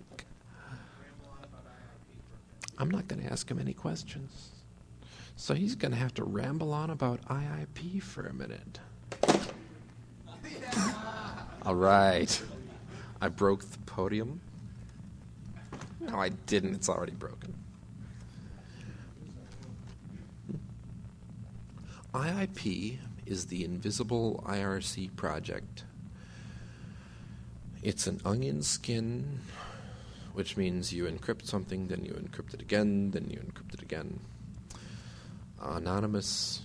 I'm not going to ask him any questions. So he's going to have to ramble on about IIP for a minute. All right. I broke the podium. No, I didn't. It's already broken. IIP is the Invisible IRC project. It's an onion skin which means you encrypt something, then you encrypt it again, then you encrypt it again. Anonymous.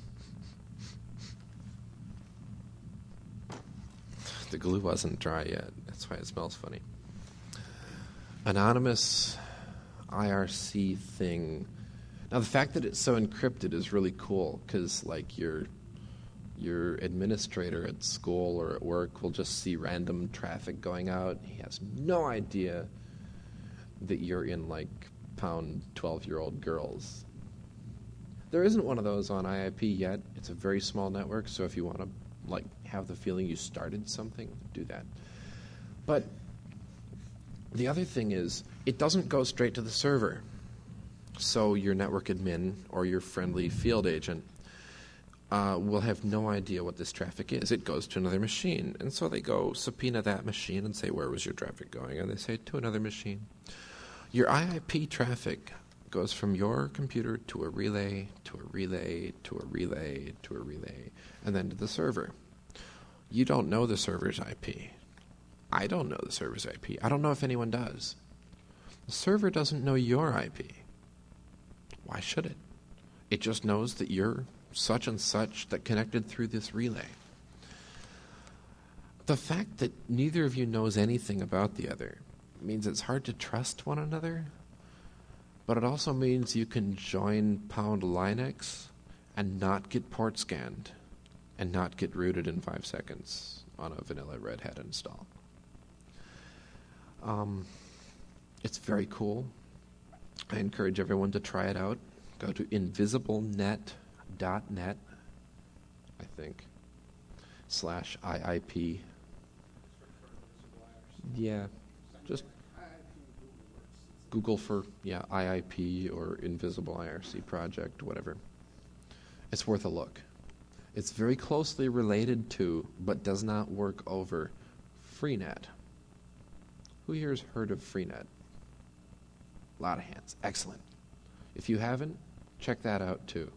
The glue wasn't dry yet. That's why it smells funny. Anonymous IRC thing. Now, the fact that it's so encrypted is really cool because, like, your administrator at school or at work will just see random traffic going out. He has no idea that you're in, like, pound 12-year-old girls. There isn't one of those on IIP yet. It's a very small network, so if you want to, like, have the feeling you started something, do that. But the other thing is, it doesn't go straight to the server. So your network admin or your friendly field agent will have no idea what this traffic is. It goes to another machine. And so they go subpoena that machine and say, where was your traffic going? And they say, to another machine. Your IIP traffic goes from your computer to a relay, to a relay, to a relay, to a relay, and then to the server. You don't know the server's IP. I don't know the server's IP. I don't know if anyone does. The server doesn't know your IP. Why should it? It just knows that you're such and such that connected through this relay. The fact that neither of you knows anything about the other means it's hard to trust one another, but it also means you can join pound Linux and not get port scanned and not get rooted in 5 seconds on a vanilla Red Hat install. It's very cool. I encourage everyone to try it out. Go to invisiblenet.net, I think, /IIP. Yeah, just Google for, IIP or Invisible IRC project, whatever. It's worth a look. It's very closely related to, but does not work over, Freenet. Who here has heard of Freenet? A lot of hands. Excellent. If you haven't, check that out too.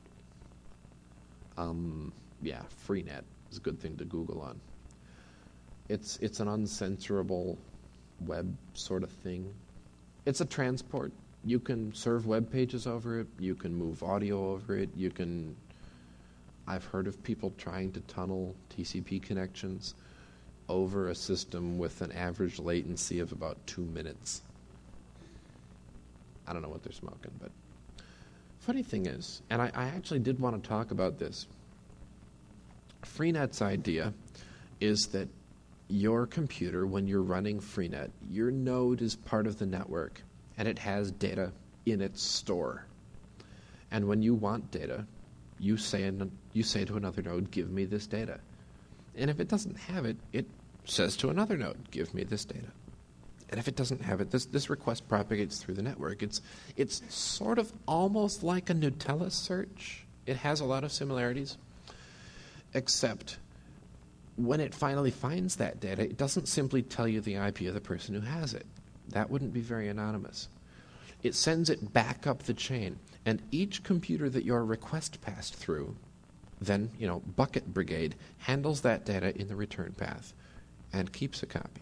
Freenet is a good thing to Google on. It's an uncensorable web sort of thing. It's a transport. You can serve web pages over it. You can move audio over it. I've heard of people trying to tunnel TCP connections over a system with an average latency of about 2 minutes. I don't know what they're smoking, but funny thing is, and I actually did want to talk about this, Freenet's idea is that your computer, when you're running Freenet, your node is part of the network, and it has data in its store. And when you want data, you say to another node, give me this data. And if it doesn't have it, it says to another node, give me this data. And if it doesn't have it, this request propagates through the network. It's sort of almost like a Nutella search. It has a lot of similarities, except when it finally finds that data, it doesn't simply tell you the IP of the person who has it. That wouldn't be very anonymous. It sends it back up the chain, and each computer that your request passed through, then, Bucket Brigade, handles that data in the return path and keeps a copy.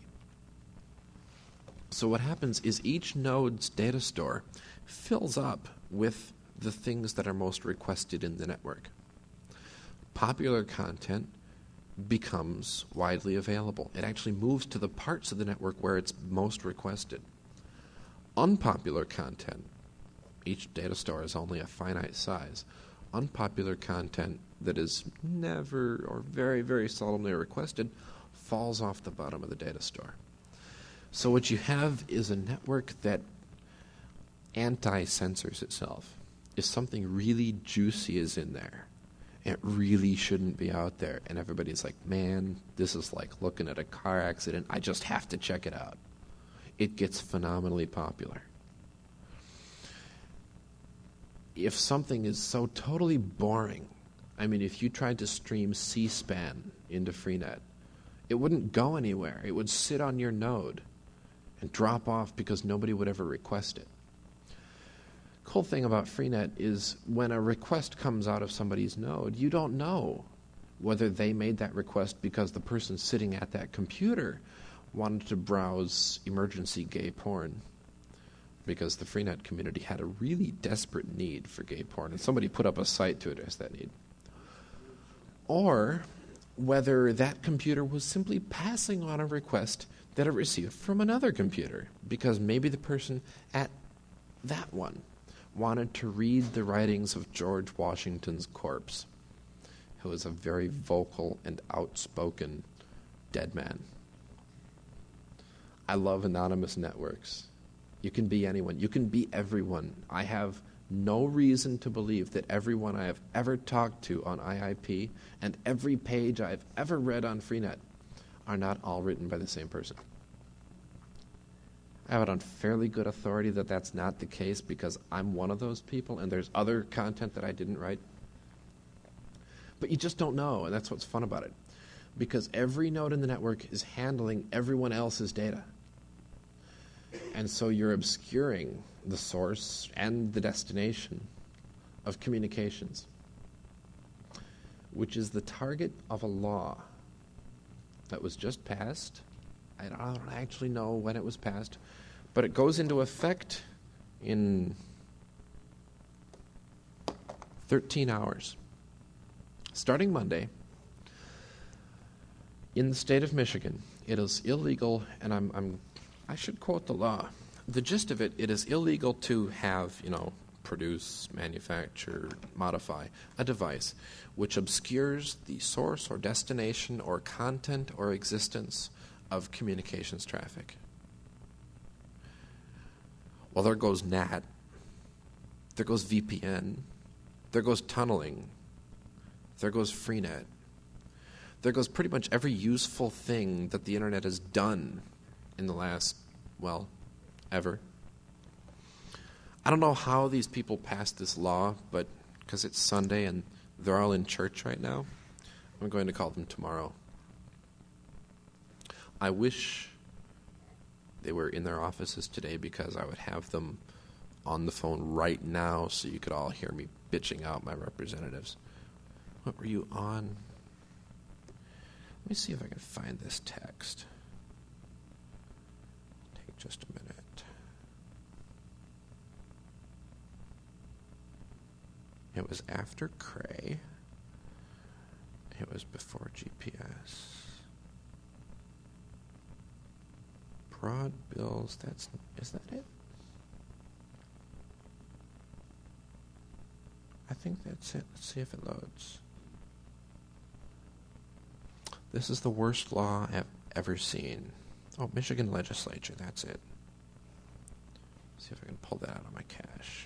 So what happens is each node's data store fills up with the things that are most requested in the network. Popular content becomes widely available. It actually moves to the parts of the network where it's most requested. Unpopular content, each data store is only a finite size. Unpopular content that is never or very, very seldomly requested falls off the bottom of the data store. So what you have is a network that anti-censors itself. If something really juicy is in there, it really shouldn't be out there. And everybody's like, man, this is like looking at a car accident. I just have to check it out. It gets phenomenally popular. If something is so totally boring, if you tried to stream C-SPAN into Freenet, it wouldn't go anywhere. It would sit on your node and drop off because nobody would ever request it. Cool thing about Freenet is when a request comes out of somebody's node, you don't know whether they made that request because the person sitting at that computer wanted to browse emergency gay porn, because the Freenet community had a really desperate need for gay porn, and somebody put up a site to address that need. Or whether that computer was simply passing on a request that it received from another computer, because maybe the person at that one wanted to read the writings of George Washington's corpse, who was a very vocal and outspoken dead man. I love anonymous networks. You can be anyone. You can be everyone. I have no reason to believe that everyone I have ever talked to on IIP and every page I've ever read on Freenet are not all written by the same person. I have it on fairly good authority that that's not the case because I'm one of those people and there's other content that I didn't write. But you just don't know, and that's what's fun about it. Because every node in the network is handling everyone else's data. And so you're obscuring the source and the destination of communications, which is the target of a law that was just passed. I don't actually know when it was passed, but it goes into effect in 13 hours. Starting Monday, in the state of Michigan, it is illegal, and I should quote the law. The gist of it, it is illegal to have, produce, manufacture, modify a device which obscures the source or destination or content or existence of communications traffic. Well, there goes NAT, there goes VPN, there goes tunneling, there goes Freenet, there goes pretty much every useful thing that the internet has done in the last, ever. I don't know how these people passed this law, but because it's Sunday and they're all in church right now, I'm going to call them tomorrow. I wish they were in their offices today because I would have them on the phone right now so you could all hear me bitching out my representatives. What were you on? Let me see if I can find this text. Take just a minute. It was after Cray. It was before GPS. Broad bills, is that it? I think that's it. Let's see if it loads. This is the worst law I've ever seen. Oh, Michigan legislature, that's it. See if I can pull that out of my cache.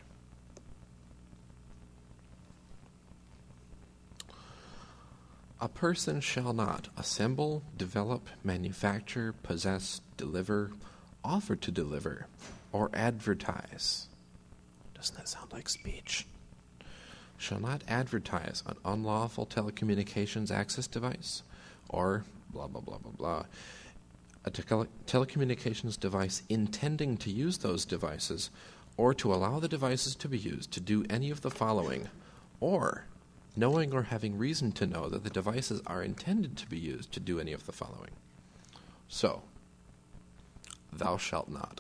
A person shall not assemble, develop, manufacture, possess, deliver, offer to deliver, or advertise. Doesn't that sound like speech? Shall not advertise an unlawful telecommunications access device, or blah, blah, blah, blah, blah. A telecommunications device intending to use those devices, or to allow the devices to be used to do any of the following, or knowing or having reason to know that the devices are intended to be used to do any of the following. So, thou shalt not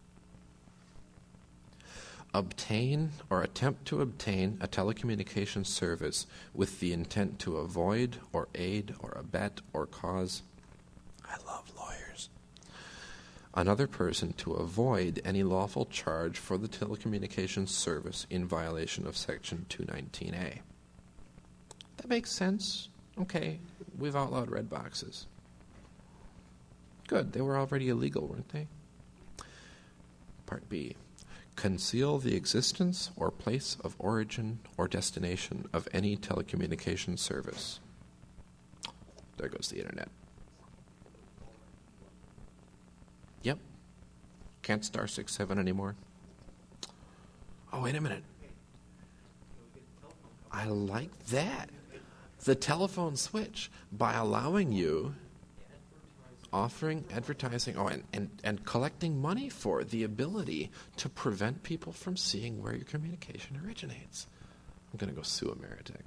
obtain or attempt to obtain a telecommunications service with the intent to avoid or aid or abet or cause, I love lawyers, another person to avoid any lawful charge for the telecommunications service in violation of Section 219A. That makes sense. Okay, we've outlawed red boxes. Good, they were already illegal, weren't they? Part B. Conceal the existence or place of origin or destination of any telecommunications service. There goes the internet. Yep. Can't star 6-7 anymore. Oh, wait a minute. I like that. The telephone switch, by allowing you offering advertising and collecting money for the ability to prevent people from seeing where your communication originates. I'm going to go sue Ameritech.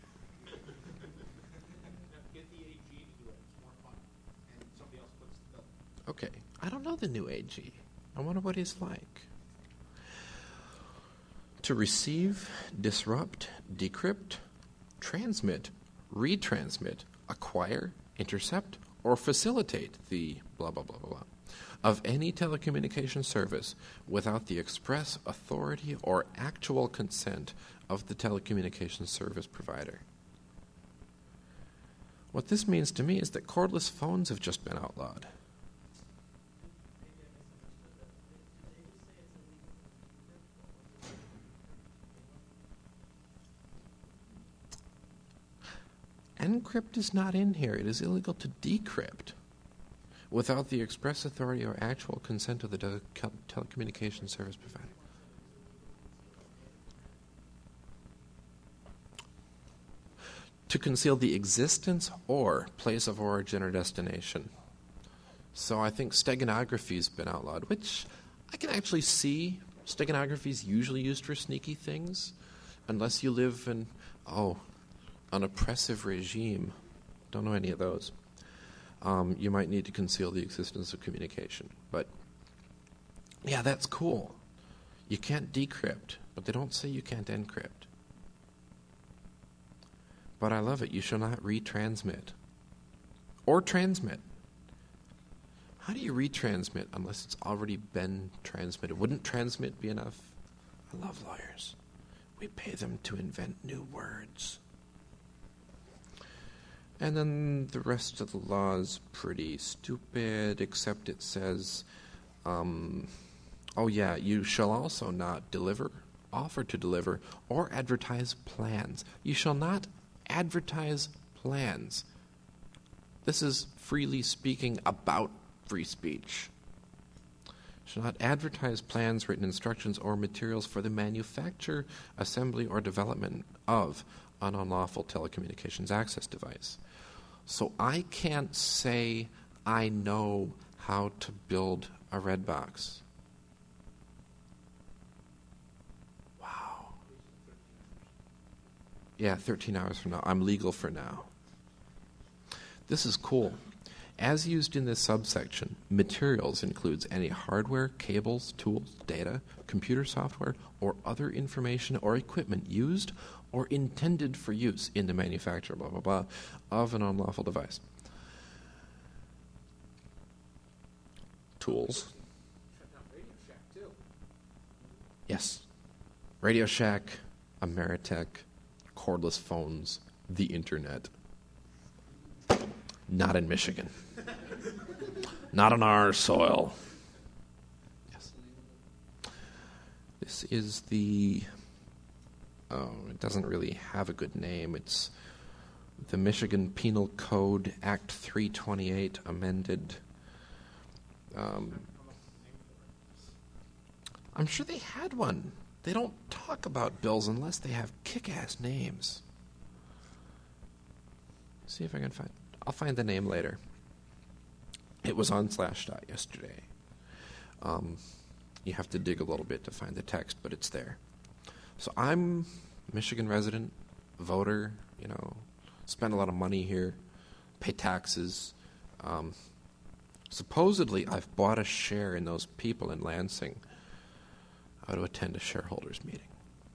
Get the AG to do it. It's more fun. And somebody else puts the bill. Okay. I don't know the new AG. I wonder what he's like. to receive, disrupt, decrypt, transmit, retransmit, acquire, intercept, or facilitate the blah, blah, blah, blah, blah of any telecommunication service without the express authority or actual consent of the telecommunications service provider. What this means to me is that cordless phones have just been outlawed. Encrypt is not in here. It is illegal to decrypt without the express authority or actual consent of the telecommunications service provider. To conceal the existence or place of origin or destination. So I think steganography's been outlawed, which I can actually see. Steganography is usually used for sneaky things, unless you live in, an oppressive regime. Don't know any of those. You might need to conceal the existence of communication. But, yeah, that's cool. You can't decrypt, but they don't say you can't encrypt. But I love it. You shall not retransmit. Or transmit. How do you retransmit unless it's already been transmitted? Wouldn't transmit be enough? I love lawyers. We pay them to invent new words. And then the rest of the law is pretty stupid, except it says, you shall also not deliver, offer to deliver, or advertise plans. You shall not advertise plans. This is freely speaking about free speech. Shall not advertise plans, written instructions, or materials for the manufacture, assembly, or development of an unlawful telecommunications access device. So I can't say I know how to build a red box. Wow. Yeah, 13 hours from now. I'm legal for now. This is cool. As used in this subsection, materials includes any hardware, cables, tools, data, computer software, or other information or equipment used or intended for use in the manufacture, blah, blah, blah, of an unlawful device. Tools. Shut down Radio Shack, too. Yes. Radio Shack, Ameritech, cordless phones, the internet. Not in Michigan. Not on our soil. Yes. This is it doesn't really have a good name. It's the Michigan Penal Code, Act 328, amended. I'm sure they had one. They don't talk about bills unless they have kick-ass names. See if I can find. I'll find the name later. It was on Slashdot yesterday. You have to dig a little bit to find the text, but it's there. So I'm a Michigan resident, voter, spend a lot of money here, pay taxes. Supposedly, I've bought a share in those people in Lansing. I ought to attend a shareholders meeting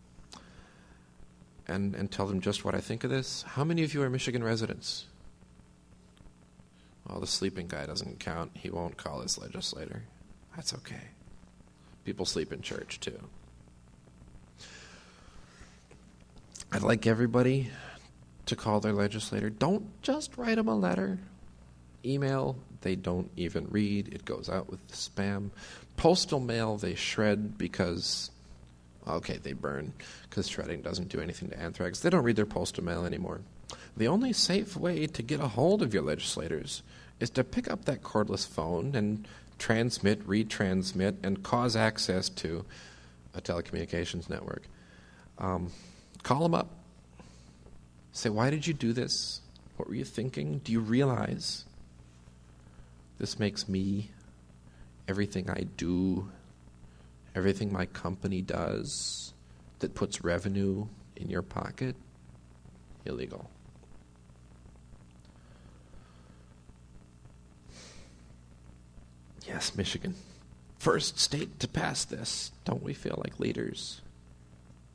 and tell them just what I think of this. How many of you are Michigan residents? Well, the sleeping guy doesn't count. He won't call his legislator. That's okay. People sleep in church, too. I'd like everybody to call their legislator. Don't just write them a letter. Email, they don't even read. It goes out with the spam. Postal mail, they shred because, they burn, because shredding doesn't do anything to anthrax. They don't read their postal mail anymore. The only safe way to get a hold of your legislators is to pick up that cordless phone and transmit, retransmit, and cause access to a telecommunications network. Call them up. Say, why did you do this? What were you thinking? Do you realize this makes me, everything I do, everything my company does that puts revenue in your pocket, illegal? Yes, Michigan. First state to pass this. Don't we feel like leaders?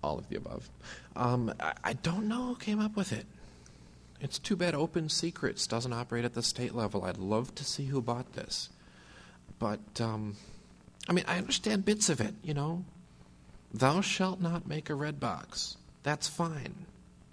All of the above. I don't know who came up with it. It's too bad Open Secrets doesn't operate at the state level. I'd love to see who bought this. But, I understand bits of it, you know. Thou shalt not make a red box. That's fine.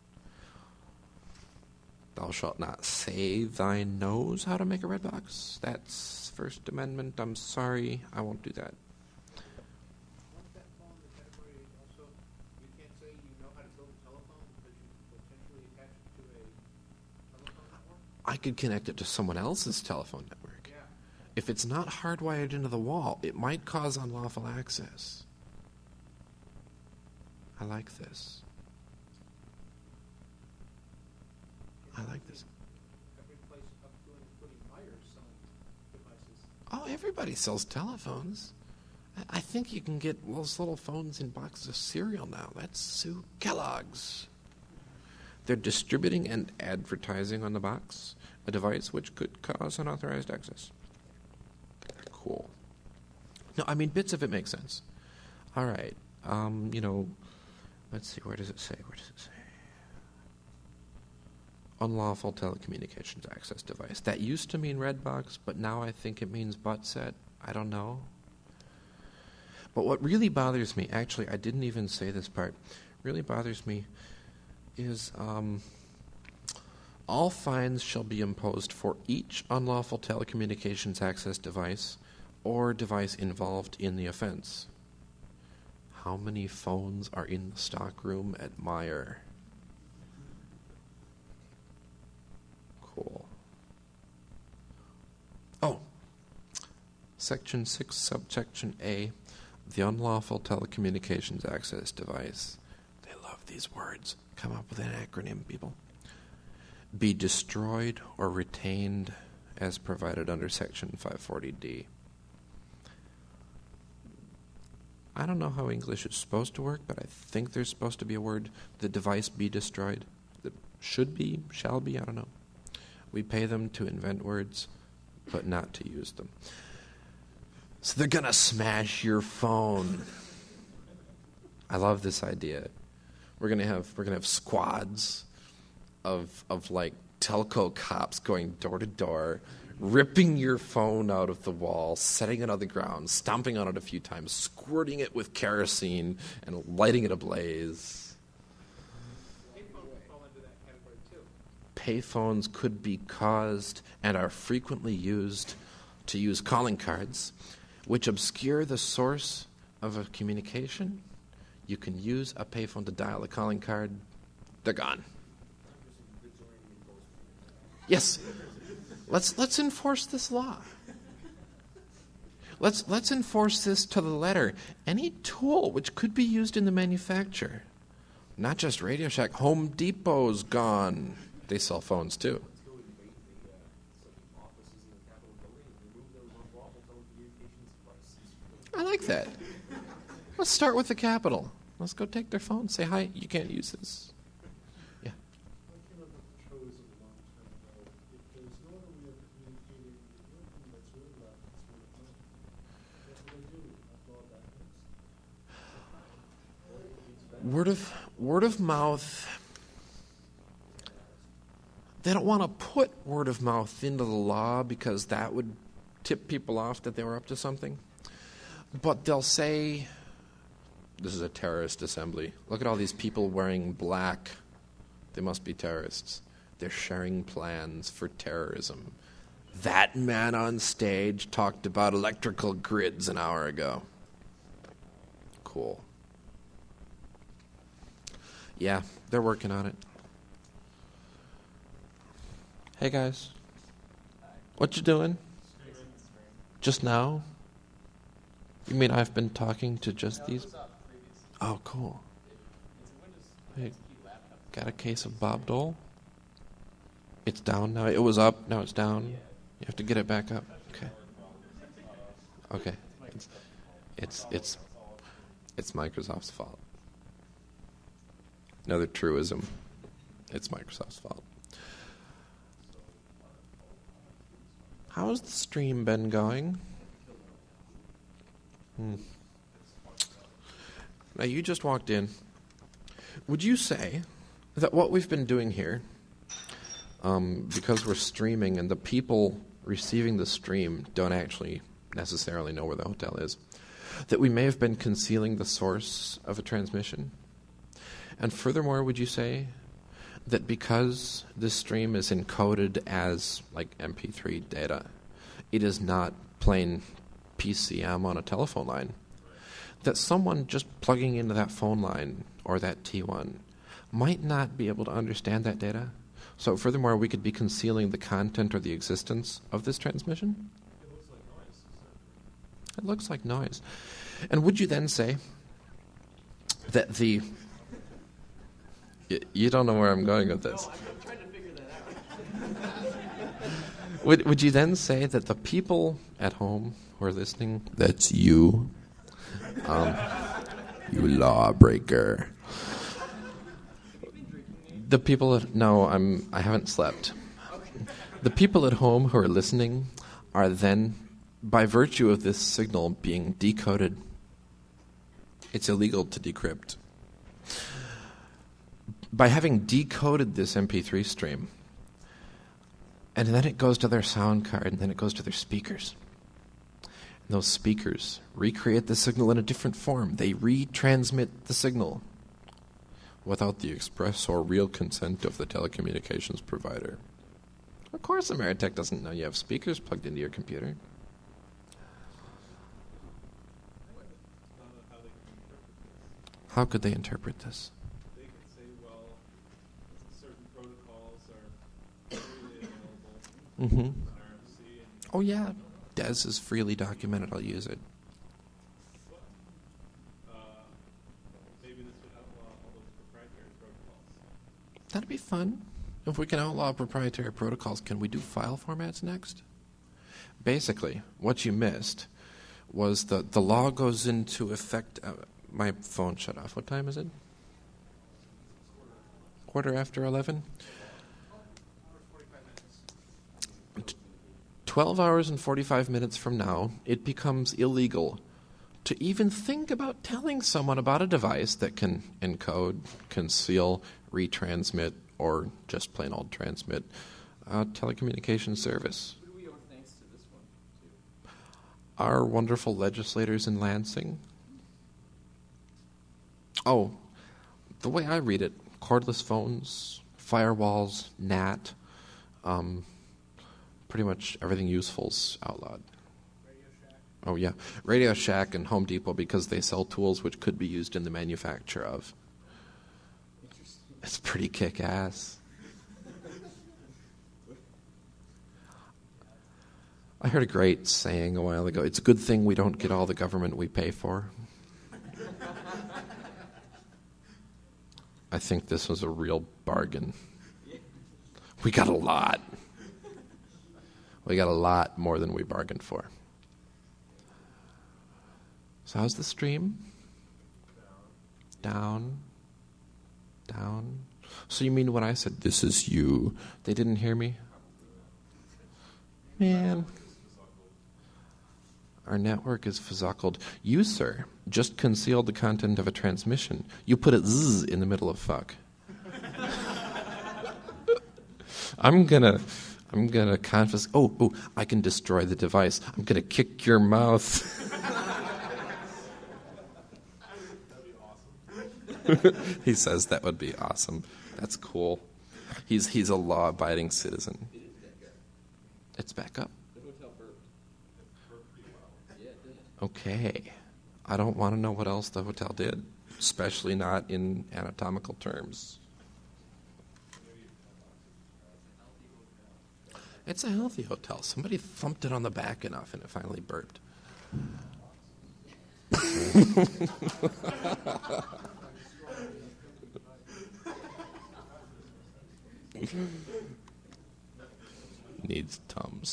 Thou shalt not say thy knows how to make a red box. That's First Amendment. I'm sorry, I won't do that. Won't that fall in the category also? You can't say you know how to build a telephone because you potentially attach it to a telephone network? I could connect it to someone else's telephone network. Yeah. If it's not hardwired into the wall, it might cause unlawful access. I like this. I like this. Every place up to and including Myers selling devices. Oh, everybody sells telephones. I think you can get those little phones in boxes of cereal now. That's Sue Kellogg's. They're distributing and advertising on the box a device which could cause unauthorized access. Cool. No, I mean, bits of it make sense. All right. Let's see. Where does it say? Unlawful telecommunications access device. That used to mean red box, but now I think it means butt set. I don't know. But what really bothers me, actually, I didn't even say this part, really bothers me is all fines shall be imposed for each unlawful telecommunications access device or device involved in the offense. How many phones are in the stockroom at Meijer? Cool. Oh, Section 6, Subsection A, the unlawful telecommunications access device. They love these words. Come up with an acronym, people. Be destroyed or retained as provided under Section 540D. I don't know how English is supposed to work, but I think there's supposed to be a word, the device be destroyed. That should be, shall be, I don't know. We pay them to invent words, but not to use them. So they're going to smash your phone. I love this idea. We're going to have squads of like telco cops going door to door, ripping your phone out of the wall, setting it on the ground, stomping on it a few times, squirting it with kerosene, and lighting it ablaze. Payphone would fall into that category too. Payphones could be caused and are frequently used to use calling cards, which obscure the source of a communication. You can use a payphone to dial a calling card. They're gone. Yes. Let's enforce this law. Let's enforce this to the letter. Any tool which could be used in the manufacture, not just Radio Shack. Home Depot's gone. They sell phones too. I like that. Let's start with the Capitol. Let's go take their phone. Say hi. You can't use this. Yeah. I came up with the pros of a long-term goal. If there's no other way of communicating, the only thing that's really left is word of mouth. What do I do? I blow backwards? Word of mouth. They don't want to put word of mouth into the law because that would tip people off that they were up to something. But they'll say, this is a terrorist assembly. Look at all these people wearing black. They must be terrorists. They're sharing plans for terrorism. That man on stage talked about electrical grids an hour ago. Cool. Yeah, they're working on it. Hey guys. What you doing? Just now? You mean I've been talking to just these? Oh, cool. Hey, got a case of Bob Dole? It's down now. It was up, now it's down. You have to get it back up. Okay. Okay. It's Microsoft's fault. Another truism. It's Microsoft's fault. How's the stream been going? Now you just walked in. Would you say that what we've been doing here, because we're streaming and the people receiving the stream don't actually necessarily know where the hotel is, that we may have been concealing the source of a transmission? And furthermore, would you say that because this stream is encoded as like MP3 data, it is not plain PCM on a telephone line, that someone just plugging into that phone line or that T1 might not be able to understand that data? So furthermore, we could be concealing the content or the existence of this transmission? It looks like noise. And would you then say that the... You don't know where I'm going with this. No, I'm trying to figure that out. Would you then say that the people at home who are listening, that's you, you lawbreaker. The people at... No, I haven't slept. The people at home who are listening are then, by virtue of this signal being decoded, it's illegal to decrypt. By having decoded this MP3 stream, and then it goes to their sound card, and then it goes to their speakers. And those speakers recreate the signal in a different form. They retransmit the signal without the express or real consent of the telecommunications provider. Of course, Ameritech doesn't know you have speakers plugged into your computer. How could they interpret this? They could say, well, certain protocols are freely available Mm-hmm. on RFC, and Oh, yeah. DES is freely documented. I'll use it. maybe this would outlaw all those proprietary protocols. That'd be fun. If we can outlaw proprietary protocols, can we do file formats next? Basically, what you missed was the law goes into effect... my phone shut off. What time is it? 11:15? 12 hours and 45 minutes from now, it becomes illegal to even think about telling someone about a device that can encode, conceal, retransmit, or just plain old transmit a telecommunications service. Who do we owe thanks to this one, too? Our wonderful legislators in Lansing. Oh, the way I read it, cordless phones, firewalls, NAT, pretty much everything useful's outlawed. Radio Shack. Oh, yeah. Radio Shack and Home Depot because they sell tools which could be used in the manufacture of. It's pretty kick-ass. I heard a great saying a while ago. It's a good thing we don't get all the government we pay for. I think this was a real bargain. We got a lot. We got a lot more than we bargained for. So how's the stream? Down. Down. So you mean when I said, this is you, they didn't hear me? Man. Our network is fuzzackled. You, sir, just concealed the content of a transmission. You put a zzz in the middle of fuck. I'm gonna confiscate. Oh, I can destroy the device. I'm gonna kick your mouth. He says that would be awesome. That's cool. He's a law-abiding citizen. It's back up. The hotel burped. Yeah, it did. Okay. I don't want to know what else the hotel did, especially not in anatomical terms. It's a healthy hotel. Somebody thumped it on the back enough and it finally burped. Needs Tums.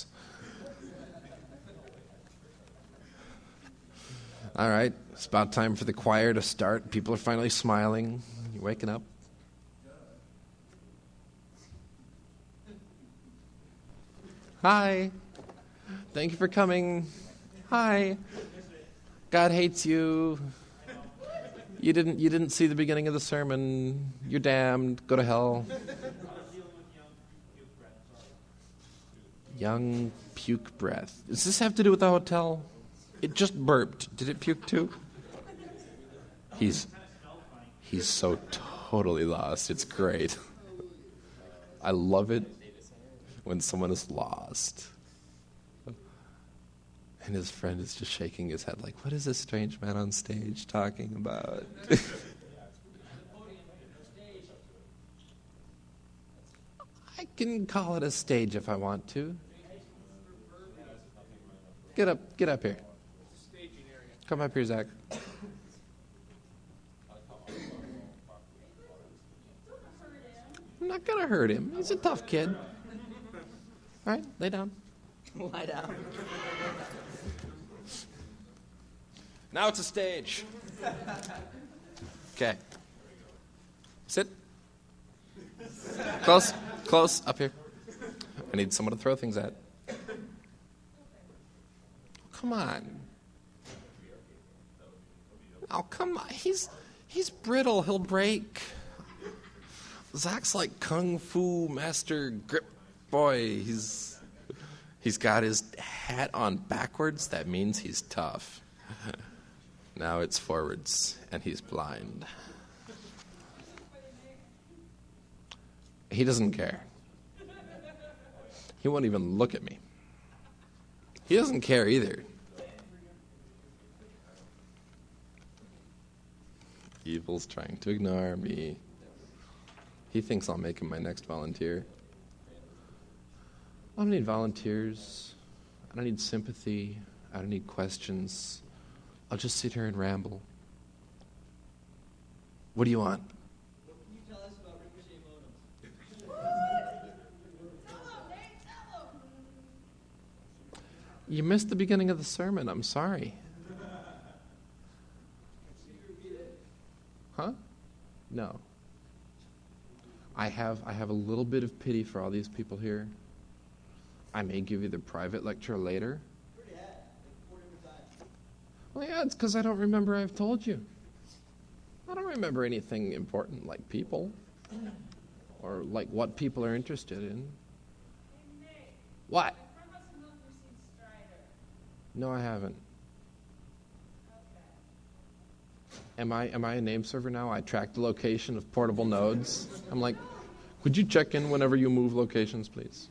All right, it's about time for the choir to start. People are finally smiling. You waking up? Hi. Thank you for coming. Hi. God hates you. You didn't see the beginning of the sermon. You're damned. Go to hell. Young puke breath. Does this have to do with the hotel? It just burped. Did it puke too? He's so totally lost. It's great. I love it when someone is lost. And his friend is just shaking his head like, what is this strange man on stage talking about? I can call it a stage if I want to. Get up here. Come up here, Zach. I'm not going to hurt him. He's a tough kid. All right, lay down. Lie down. Now it's a stage. Okay. Sit. Close, up here. I need someone to throw things at. Come on. Oh, come on. He's brittle. He'll break. Zach's like Kung Fu Master Grip Boy. He's got his hat on backwards. That means he's tough. Now it's forwards, and he's blind. He doesn't care. He won't even look at me. He doesn't care either. Evil's trying to ignore me. He thinks I'll make him my next volunteer. I don't need volunteers. I don't need sympathy. I don't need questions. I'll just sit here and ramble. What do you want? What can you tell us about Ricochet modems? You missed the beginning of the sermon. I'm sorry. Huh? No. I have a little bit of pity for all these people here. I may give you the private lecture later. Already had, like 4 different times. Well, yeah, it's because I don't remember I've told you. I don't remember anything important like people or like what people are interested in. What? No, I haven't. Am I a name server now? I track the location of portable nodes. I'm like, would you check in whenever you move locations, please?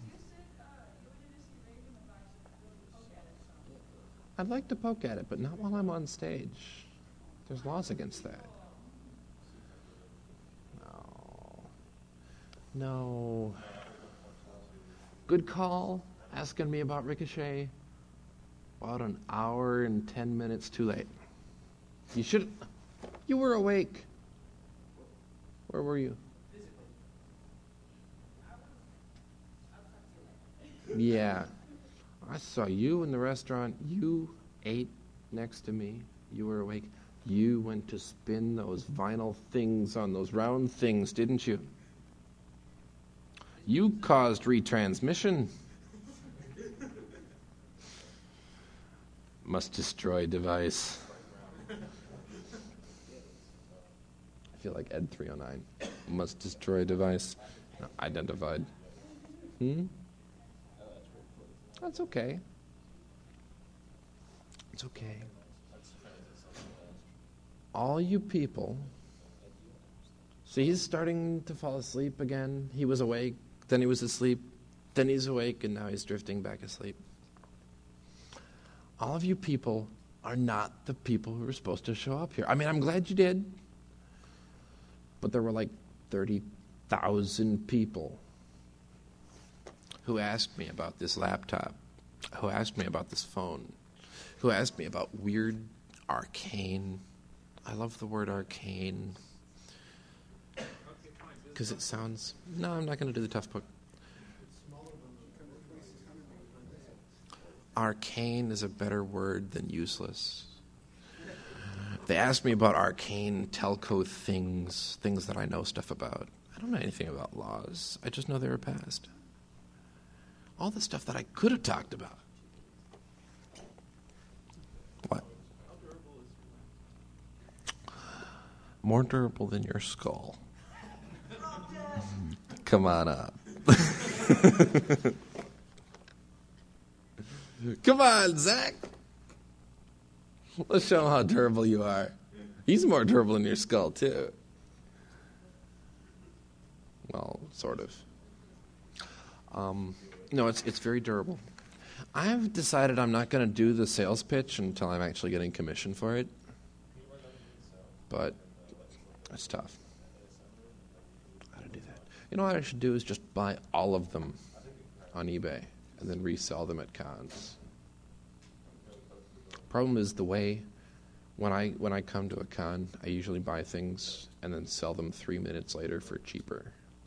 I'd like to poke at it, but not while I'm on stage. There's laws against that. No. Good call, asking me about Ricochet. About an hour and 10 minutes too late. You were awake. Where were you? Yeah. I saw you in the restaurant. You ate next to me. You were awake. You went to spin those vinyl things on those round things, didn't you? You caused retransmission. Must destroy device. I feel like Ed 309. Must destroy device. No, identified. That's okay. It's okay. All you people. See, he's starting to fall asleep again. He was awake, then he was asleep, then he's awake, and now he's drifting back asleep. All of you people are not the people who were supposed to show up here. I mean, I'm glad you did. But there were like 30,000 people who asked me about this laptop, who asked me about this phone, who asked me about weird arcane. I love the word arcane because it sounds... No, I'm not going to do the tough book. Arcane is a better word than useless. They asked me about arcane telco things that I know stuff about. I don't know anything about laws. I just know they were passed. All the stuff that I could have talked about. What? more durable than your skull. Come on up. Come on, Zach. Let's show him how durable you are. He's more durable than your skull, too. Well, sort of. No, it's very durable. I've decided I'm not going to do the sales pitch until I'm actually getting commission for it. But it's tough. How to do that? You know what I should do is just buy all of them on eBay and then resell them at cons. Problem is the way when I come to a con, I usually buy things and then sell them 3 minutes later for cheaper.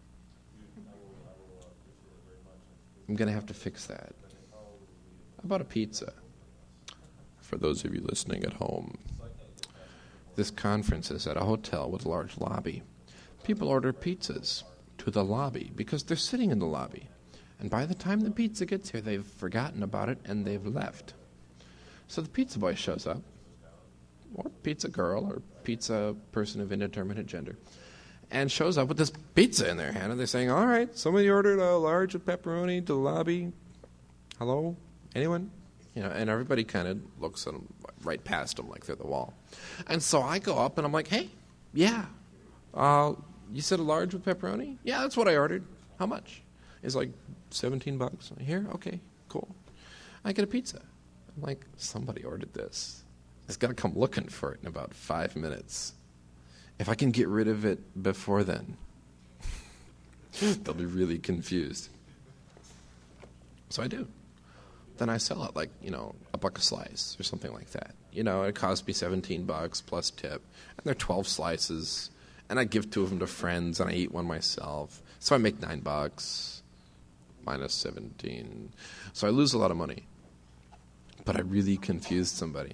I'm going to have to fix that. How about a pizza? For those of you listening at home, this conference is at a hotel with a large lobby. People order pizzas to the lobby because they're sitting in the lobby. And by the time the pizza gets here, they've forgotten about it and they've left. So the pizza boy shows up, or pizza girl, or pizza person of indeterminate gender, and shows up with this pizza in their hand, and they're saying, all right, somebody ordered a large with pepperoni to the lobby. Hello? Anyone? You know, and everybody kind of looks at them right past them like they're the wall. And so I go up, and I'm like, hey, yeah, you said a large with pepperoni? Yeah, that's what I ordered. How much? It's like $17. Here? Okay, cool. I get a pizza. I'm like, somebody ordered this. It's got to come looking for it in about 5 minutes. If I can get rid of it before then, they'll be really confused. So I do. Then I sell it like, $1 a slice or something like that. It cost me $17 plus tip. And they're 12 slices. And I give 2 of them to friends, and I eat one myself. So I make $9 minus 17. So I lose a lot of money. But I really confused somebody.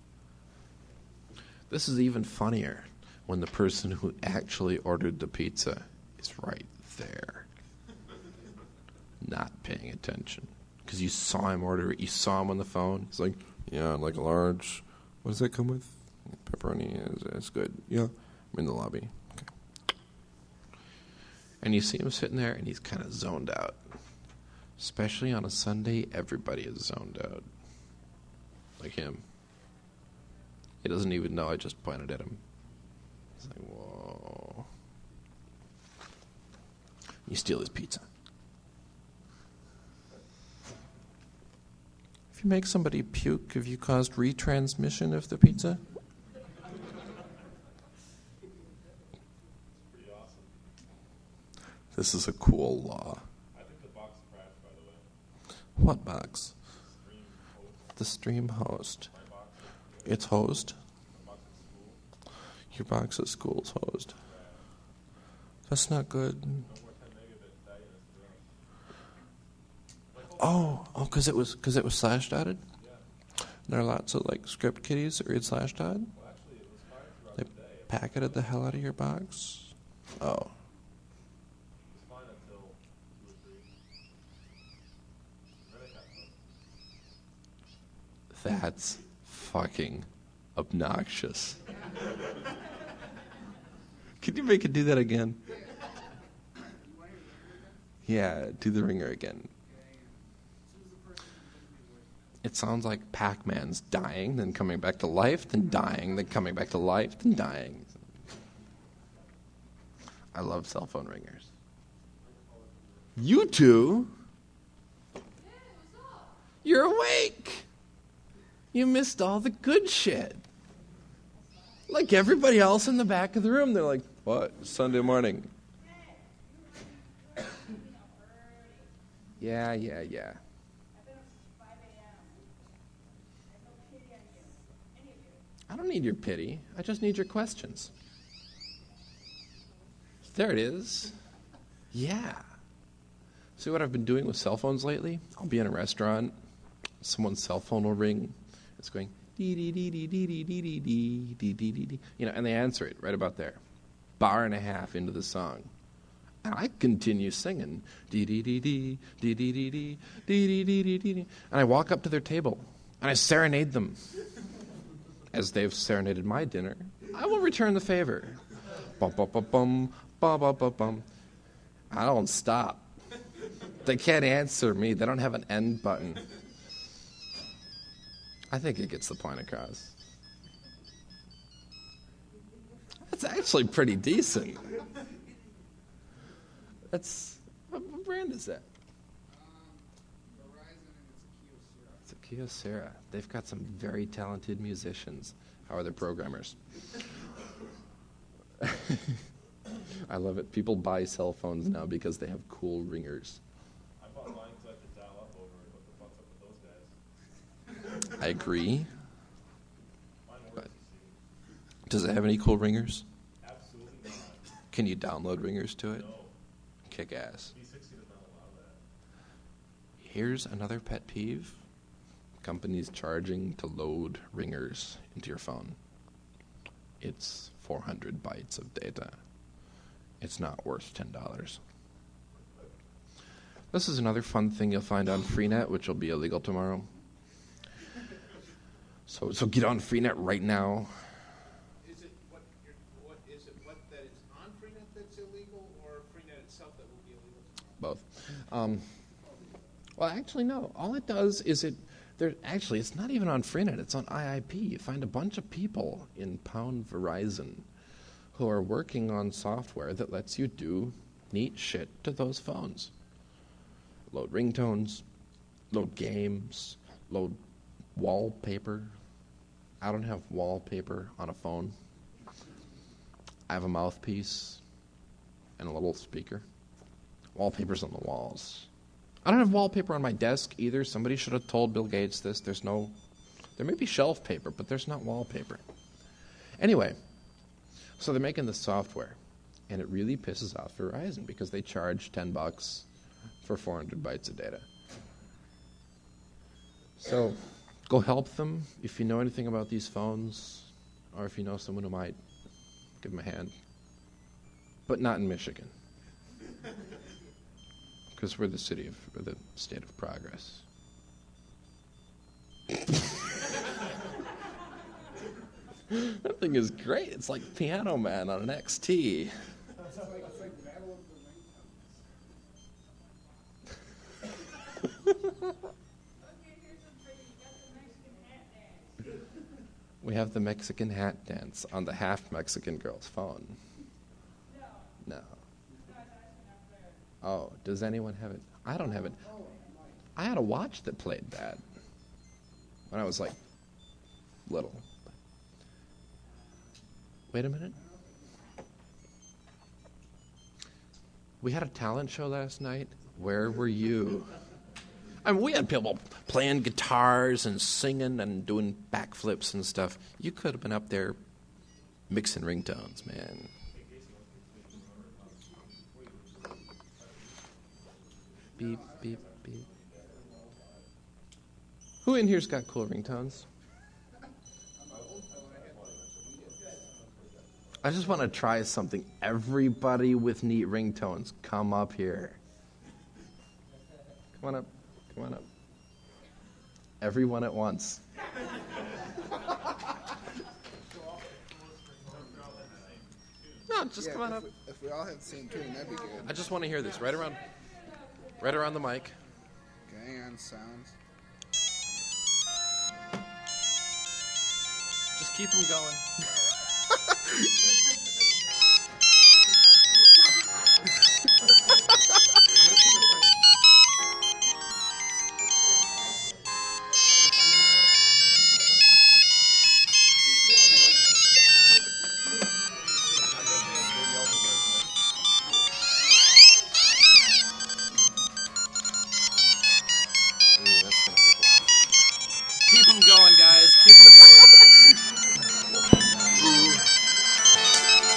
This is even funnier when the person who actually ordered the pizza is right there, not paying attention. Because you saw him order it. You saw him on the phone. He's like, yeah, I'd like a large. What does that come with? Pepperoni is good. Yeah, I'm in the lobby. Okay. And you see him sitting there, and he's kind of zoned out. Especially on a Sunday, everybody is zoned out. Like him. He doesn't even know I just pointed at him. He's like, whoa. You steal his pizza. If you make somebody puke, have you caused retransmission of the pizza? Pretty awesome. This is a cool law. I think the box crashed, by the way. What box? Stream host. The stream host. My box. It's hosed? My box at school. Your box at school's hosed. That's not good. No more 10 megabit data is Oh, because it was slash dotted? Yeah. There are lots of script kiddies that read slash dotted? Well, actually, it was fine throughout They the day. packeted the hell out of your box? Oh. It was fine until 2 or 3. Then it got fun. That's fucking obnoxious. Can you make it do that again? Yeah, do the ringer again. It sounds like Pac-Man's dying, then coming back to life, then dying, then coming back to life, then dying. I love cell phone ringers. You two? You're awake. You missed all the good shit. Like everybody else in the back of the room, they're like, what? Sunday morning. Yeah. I don't need your pity. I just need your questions. There it is. Yeah. See what I've been doing with cell phones lately? I'll be in a restaurant. Someone's cell phone will ring. It's going dee dee dee dee dee dee dee dee dee dee dee dee dee. And they answer it right about there. Bar and a half into the song. And I continue singing dee dee dee dee dee dee dee dee dee dee dee dee. And I walk up to their table and I serenade them. As they've serenaded my dinner, I will return the favor. Bum, bum, bum, bum, bum, bum, bum, bum. I don't stop. They can't answer me. They don't have an end button. I think it gets the point across. That's actually pretty decent. What brand is that? Verizon and It's a Kyocera. They've got some very talented musicians. How are their programmers? I love it. People buy cell phones now because they have cool ringers. I bought mine so I could dial up over it. What the fuck's up with those guys? I agree. Mine But works, you see. does it have any cool ringers? Absolutely not. Can you download ringers to it? No. Kick ass. V60 does not allow that. Here's another pet peeve. Companies charging to load ringers into your phone. It's 400 bytes of data. It's not worth $10. This is another fun thing you'll find on Freenet, which will be illegal tomorrow. So get on Freenet right now. Is it what that is on Freenet that's illegal, or Freenet itself that will be illegal tomorrow? Both. Well, actually, no. All it does is it's not even on Freenet. It's on IIP. You find a bunch of people in Pound Verizon who are working on software that lets you do neat shit to those phones. Load ringtones, load games, load wallpaper. I don't have wallpaper on a phone. I have a mouthpiece and a little speaker. Wallpaper's on the walls. I don't have wallpaper on my desk either. Somebody should have told Bill Gates this. There may be shelf paper, but there's not wallpaper. Anyway, so they're making the software, and it really pisses off Verizon because they charge $10 for 400 bytes of data. So go help them if you know anything about these phones, or if you know someone who might, give them a hand. But not in Michigan. Because we're the state of progress. That thing is great. It's like Piano Man on an XT. It's like Battle of the Ringtones. We have the Mexican hat dance on the half Mexican girl's phone. No. Oh, does anyone have it? I don't have it. I had a watch that played that when I was like little. Wait a minute. We had a talent show last night. Where were you? I mean, we had people playing guitars and singing and doing backflips and stuff. You could have been up there mixing ringtones, man. Beep, beep, beep. Who in here's got cool ringtones? I just want to try something. Everybody with neat ringtones, come up here. Come on up. Come on up. Everyone at once. No, just come on up. If we all have the same tune, that'd be good. I just want to hear this right around the mic. Okay, hang on, sounds. Just keep them going. Ooh, that's gonna take a while. Keep them going, guys. Keep them going. Ooh.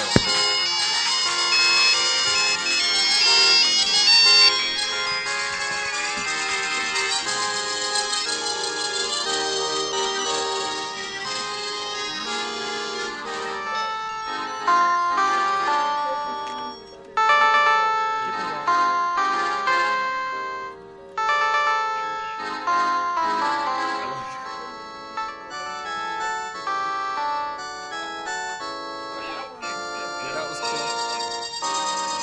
That was cool.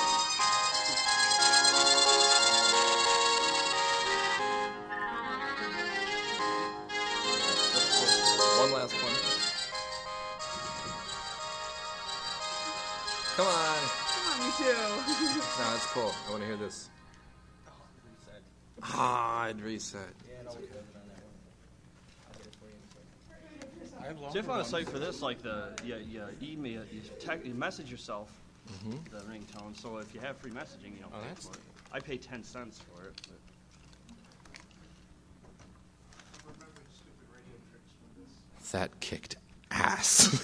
One last one. Come on. Come on, you too. No, it's cool. I want to hear this. Ah, I'd reset. See, if on a site for this, like you email, you message yourself the ringtone. So if you have free messaging, you don't pay that's for it. I pay 10 cents for it. But. Remember the stupid radio tricks from this? That kicked ass.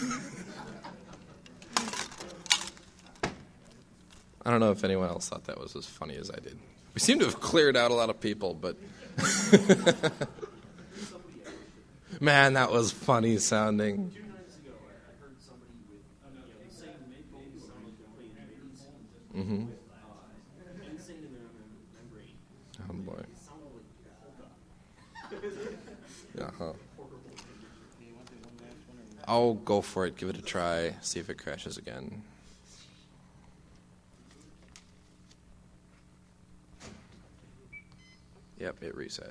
I don't know if anyone else thought that was as funny as I did. We seem to have cleared out a lot of people, but man, that was funny sounding. 2 nights ago, I heard somebody with the same maple sound playing MIDI Mm-hmm. with insane in their membrane. Oh boy. It sounded like polka. Uh-huh. I'll go for it. Give it a try. See if it crashes again. Yep, it reset.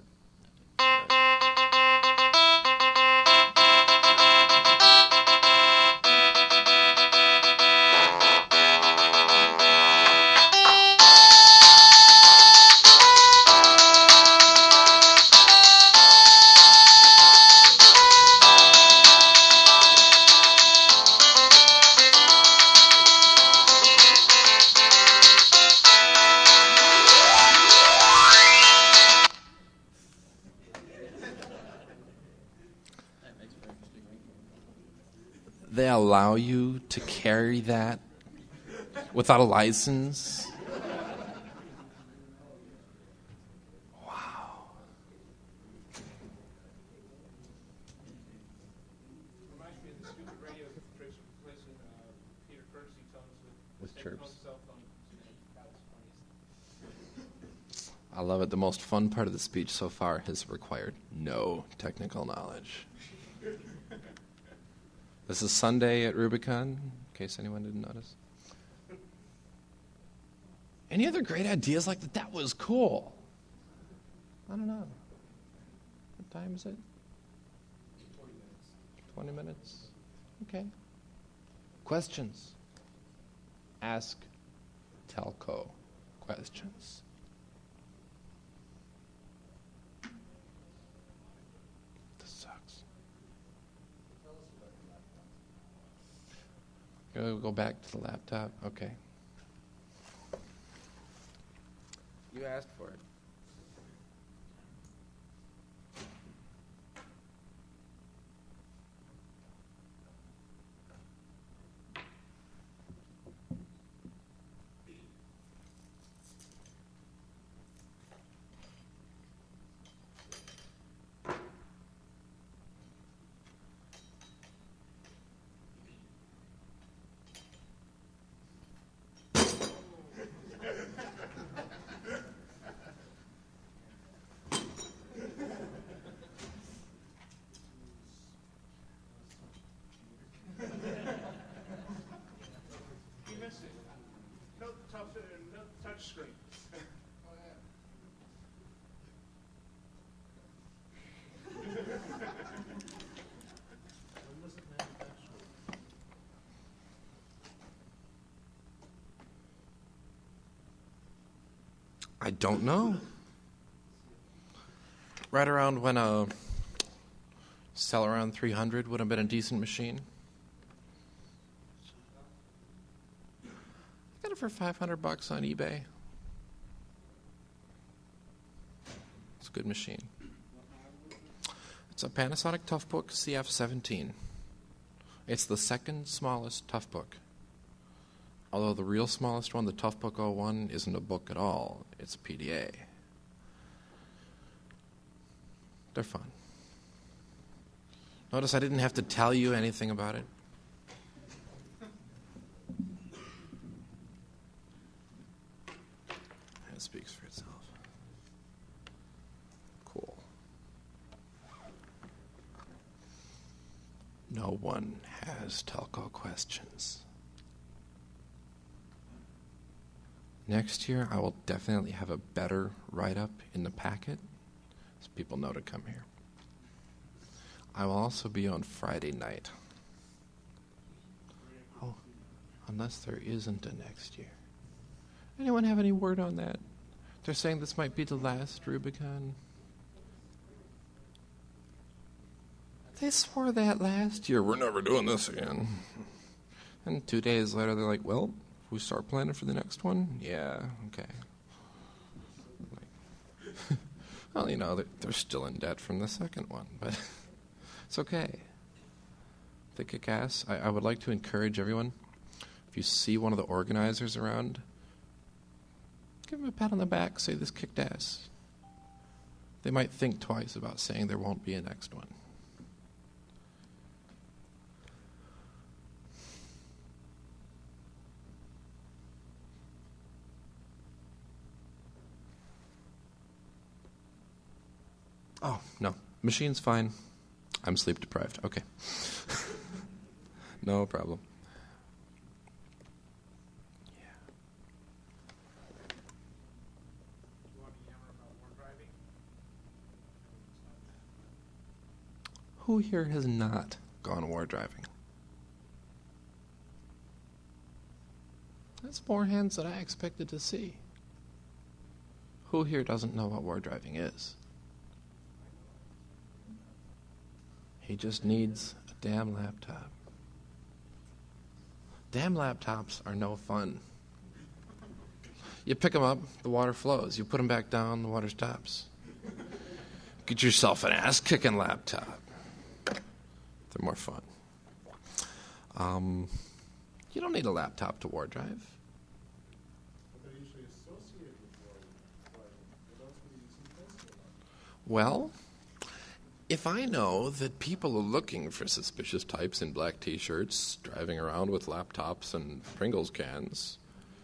They allow you to carry that without a license? Wow. Reminds me of the stupid radio tricks replacing Peter Courtesy tones with With taking chirps. on cell phone. That was funny. I love it. The most fun part of the speech so far has required no technical knowledge. This is Sunday at Rubicon, in case anyone didn't notice. Any other great ideas like that? That was cool. I don't know. What time is it? 20 minutes. Okay. Questions? Ask Telco questions. This sucks. Go back to the laptop. Okay. You asked for it. You missed it. No touch screen. When was it manufactured? I don't know. Right around when a Celeron 300 would have been a decent machine. I got it for $500 on eBay. It's a good machine. It's a Panasonic Toughbook CF17. It's the second smallest Toughbook. Although the real smallest one, the Toughbook 01, isn't a book at all. It's a PDA. They're fun. Notice I didn't have to tell you anything about it. It speaks for itself. Cool. No one has telco questions. Next year, I will definitely have a better write-up in the packet, so people know to come here. I will also be on Friday night. Oh, unless there isn't a next year. Anyone have any word on that? They're saying this might be the last Rubicon. They swore that last year. We're never doing this again. And 2 days later, they're like, well, we start planning for the next one? Yeah, okay. Well, you know, they're still in debt from the second one, but it's okay. They kick ass. I would like to encourage everyone, if you see one of the organizers around, give them a pat on the back, say this kicked ass. They might think twice about saying there won't be a next one. Oh, no. Machine's fine. I'm sleep deprived. Okay. No problem. Yeah. You want to yammer about war driving? Who here has not gone war driving? That's more hands than I expected to see. Who here doesn't know what war driving is? He just needs a damn laptop. Damn laptops are no fun. You pick them up, the water flows. You put them back down, the water stops. Get yourself an ass-kicking laptop. They're more fun. You don't need a laptop to war drive. But they're usually associated with war driving. What else would you use them for? Well, if I know that people are looking for suspicious types in black T-shirts, driving around with laptops and Pringles cans,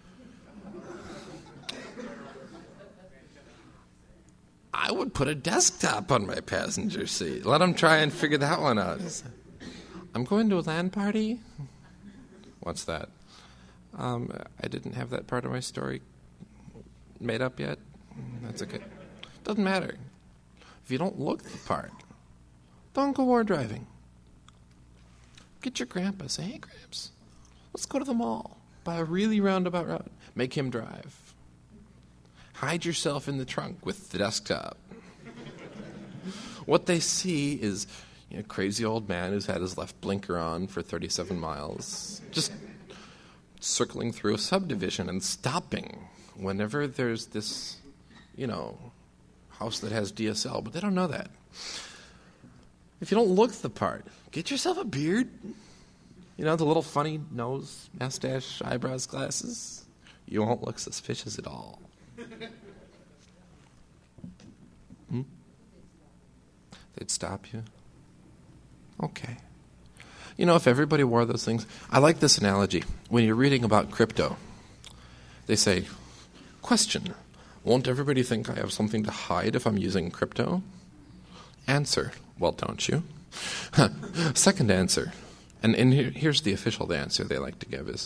I would put a desktop on my passenger seat. Let them try and figure that one out. I'm going to a LAN party? What's that? I didn't have that part of my story made up yet. That's okay. Doesn't matter. If you don't look the part, don't go war driving. Get your grandpa. Say, hey, Gramps, let's go to the mall. Buy a really roundabout route. Make him drive. Hide yourself in the trunk with the desktop. What they see is a crazy old man who's had his left blinker on for 37 miles, just circling through a subdivision and stopping whenever there's this, house that has DSL, but they don't know that. If you don't look the part, get yourself a beard. The little funny nose, mustache, eyebrows, glasses. You won't look suspicious at all. They'd stop you? Okay. If everybody wore those things, I like this analogy. When you're reading about crypto, they say, question, won't everybody think I have something to hide if I'm using crypto? Answer, well, don't you? Second answer, and here's the official answer they like to give is,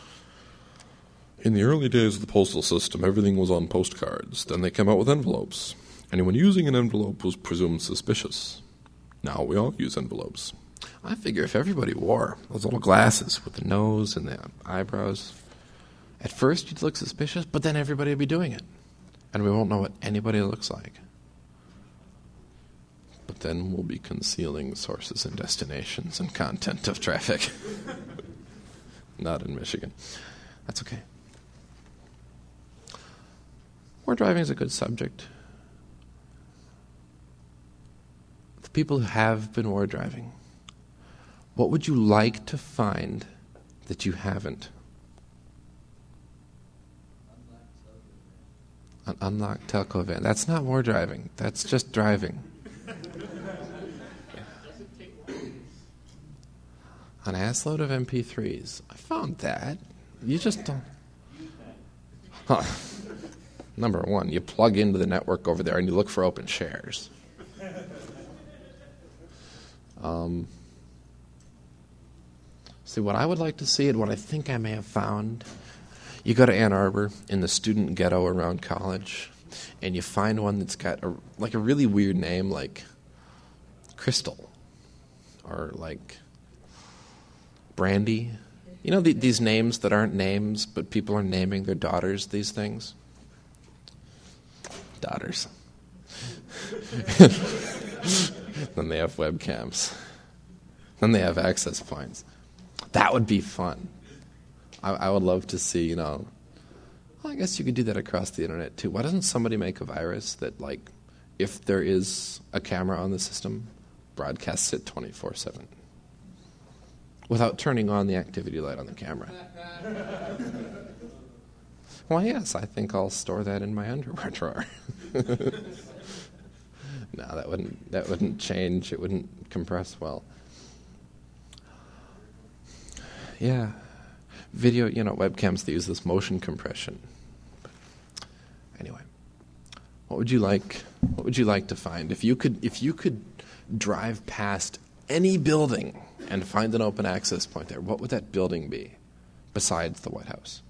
in the early days of the postal system, everything was on postcards. Then they came out with envelopes. Anyone using an envelope was presumed suspicious. Now we all use envelopes. I figure if everybody wore those little glasses with the nose and the eyebrows, at first you'd look suspicious, but then everybody would be doing it. And we won't know what anybody looks like. But then we'll be concealing sources and destinations and content of traffic. Not in Michigan. That's okay. War driving is a good subject. The people who have been war driving, what would you like to find that you haven't? An unlocked telco van. That's not more driving. That's just driving. An assload of MP3s. I found that. You just don't. Huh. Number one, you plug into the network over there and you look for open shares. See, what I would like to see and what I think I may have found, you go to Ann Arbor in the student ghetto around college, and you find one that's got a really weird name like Crystal or like Brandy. You know these names that aren't names, but people are naming their daughters these things? Daughters. Then they have webcams. Then they have access points. That would be fun. I would love to see, well, I guess you could do that across the internet too. Why doesn't somebody make a virus that, like, if there is a camera on the system, broadcasts it 24/7 without turning on the activity light on the camera? Well, yes, I think I'll store that in my underwear drawer. No, that wouldn't change. It wouldn't compress well. Yeah. Video, webcams, they use this motion compression. Anyway, what would you like to find if you could drive past any building and find an open access point there? What would that building be besides the White House?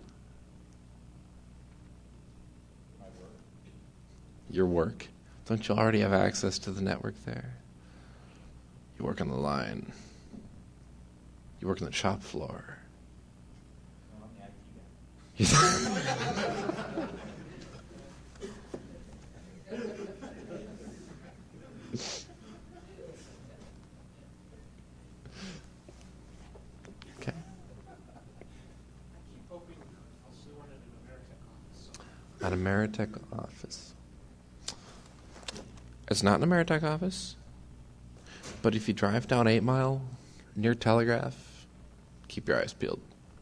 My work. Your work? Don't you already have access to the network there? You work on the line. You work on the shop floor. No, I'm the IT Okay. I keep hoping I'll see one in an Ameritech office. An Ameritech office. It's not an Ameritech office, but if you drive down 8 Mile near Telegraph, keep your eyes peeled.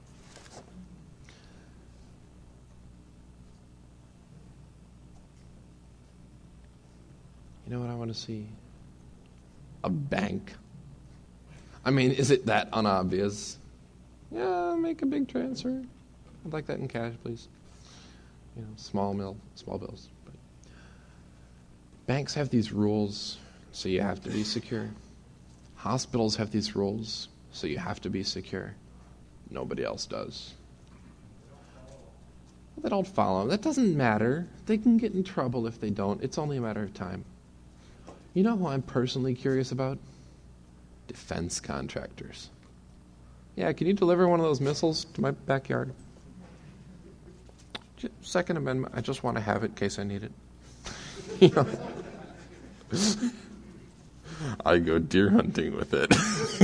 You know what I want to see? A bank. I mean, is it that unobvious? Yeah, make a big transfer. I'd like that in cash, please. Small bills. But banks have these rules, so you have to be secure. Hospitals have these rules, so you have to be secure. Nobody else does. They don't follow them. That doesn't matter. They can get in trouble if they don't. It's only a matter of time. You know who I'm personally curious about? Defense contractors. Yeah, can you deliver one of those missiles to my backyard? Second Amendment, I just want to have it in case I need it. I go deer hunting with it.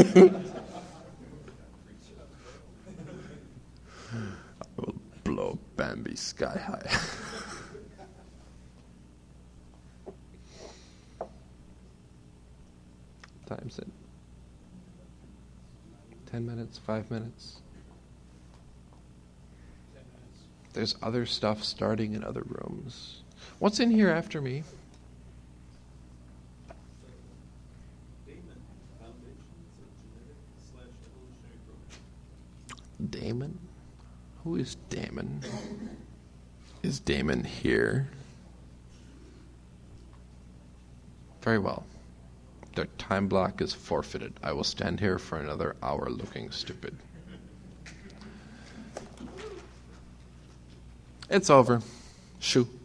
I will blow Bambi sky high. Time's it. 10 minutes, 5 minutes. 10 minutes. There's other stuff starting in other rooms. What's in here after me? Damon? Who is Damon? Is Damon here? Very well. Their time block is forfeited. I will stand here for another hour looking stupid. It's over. Shoo.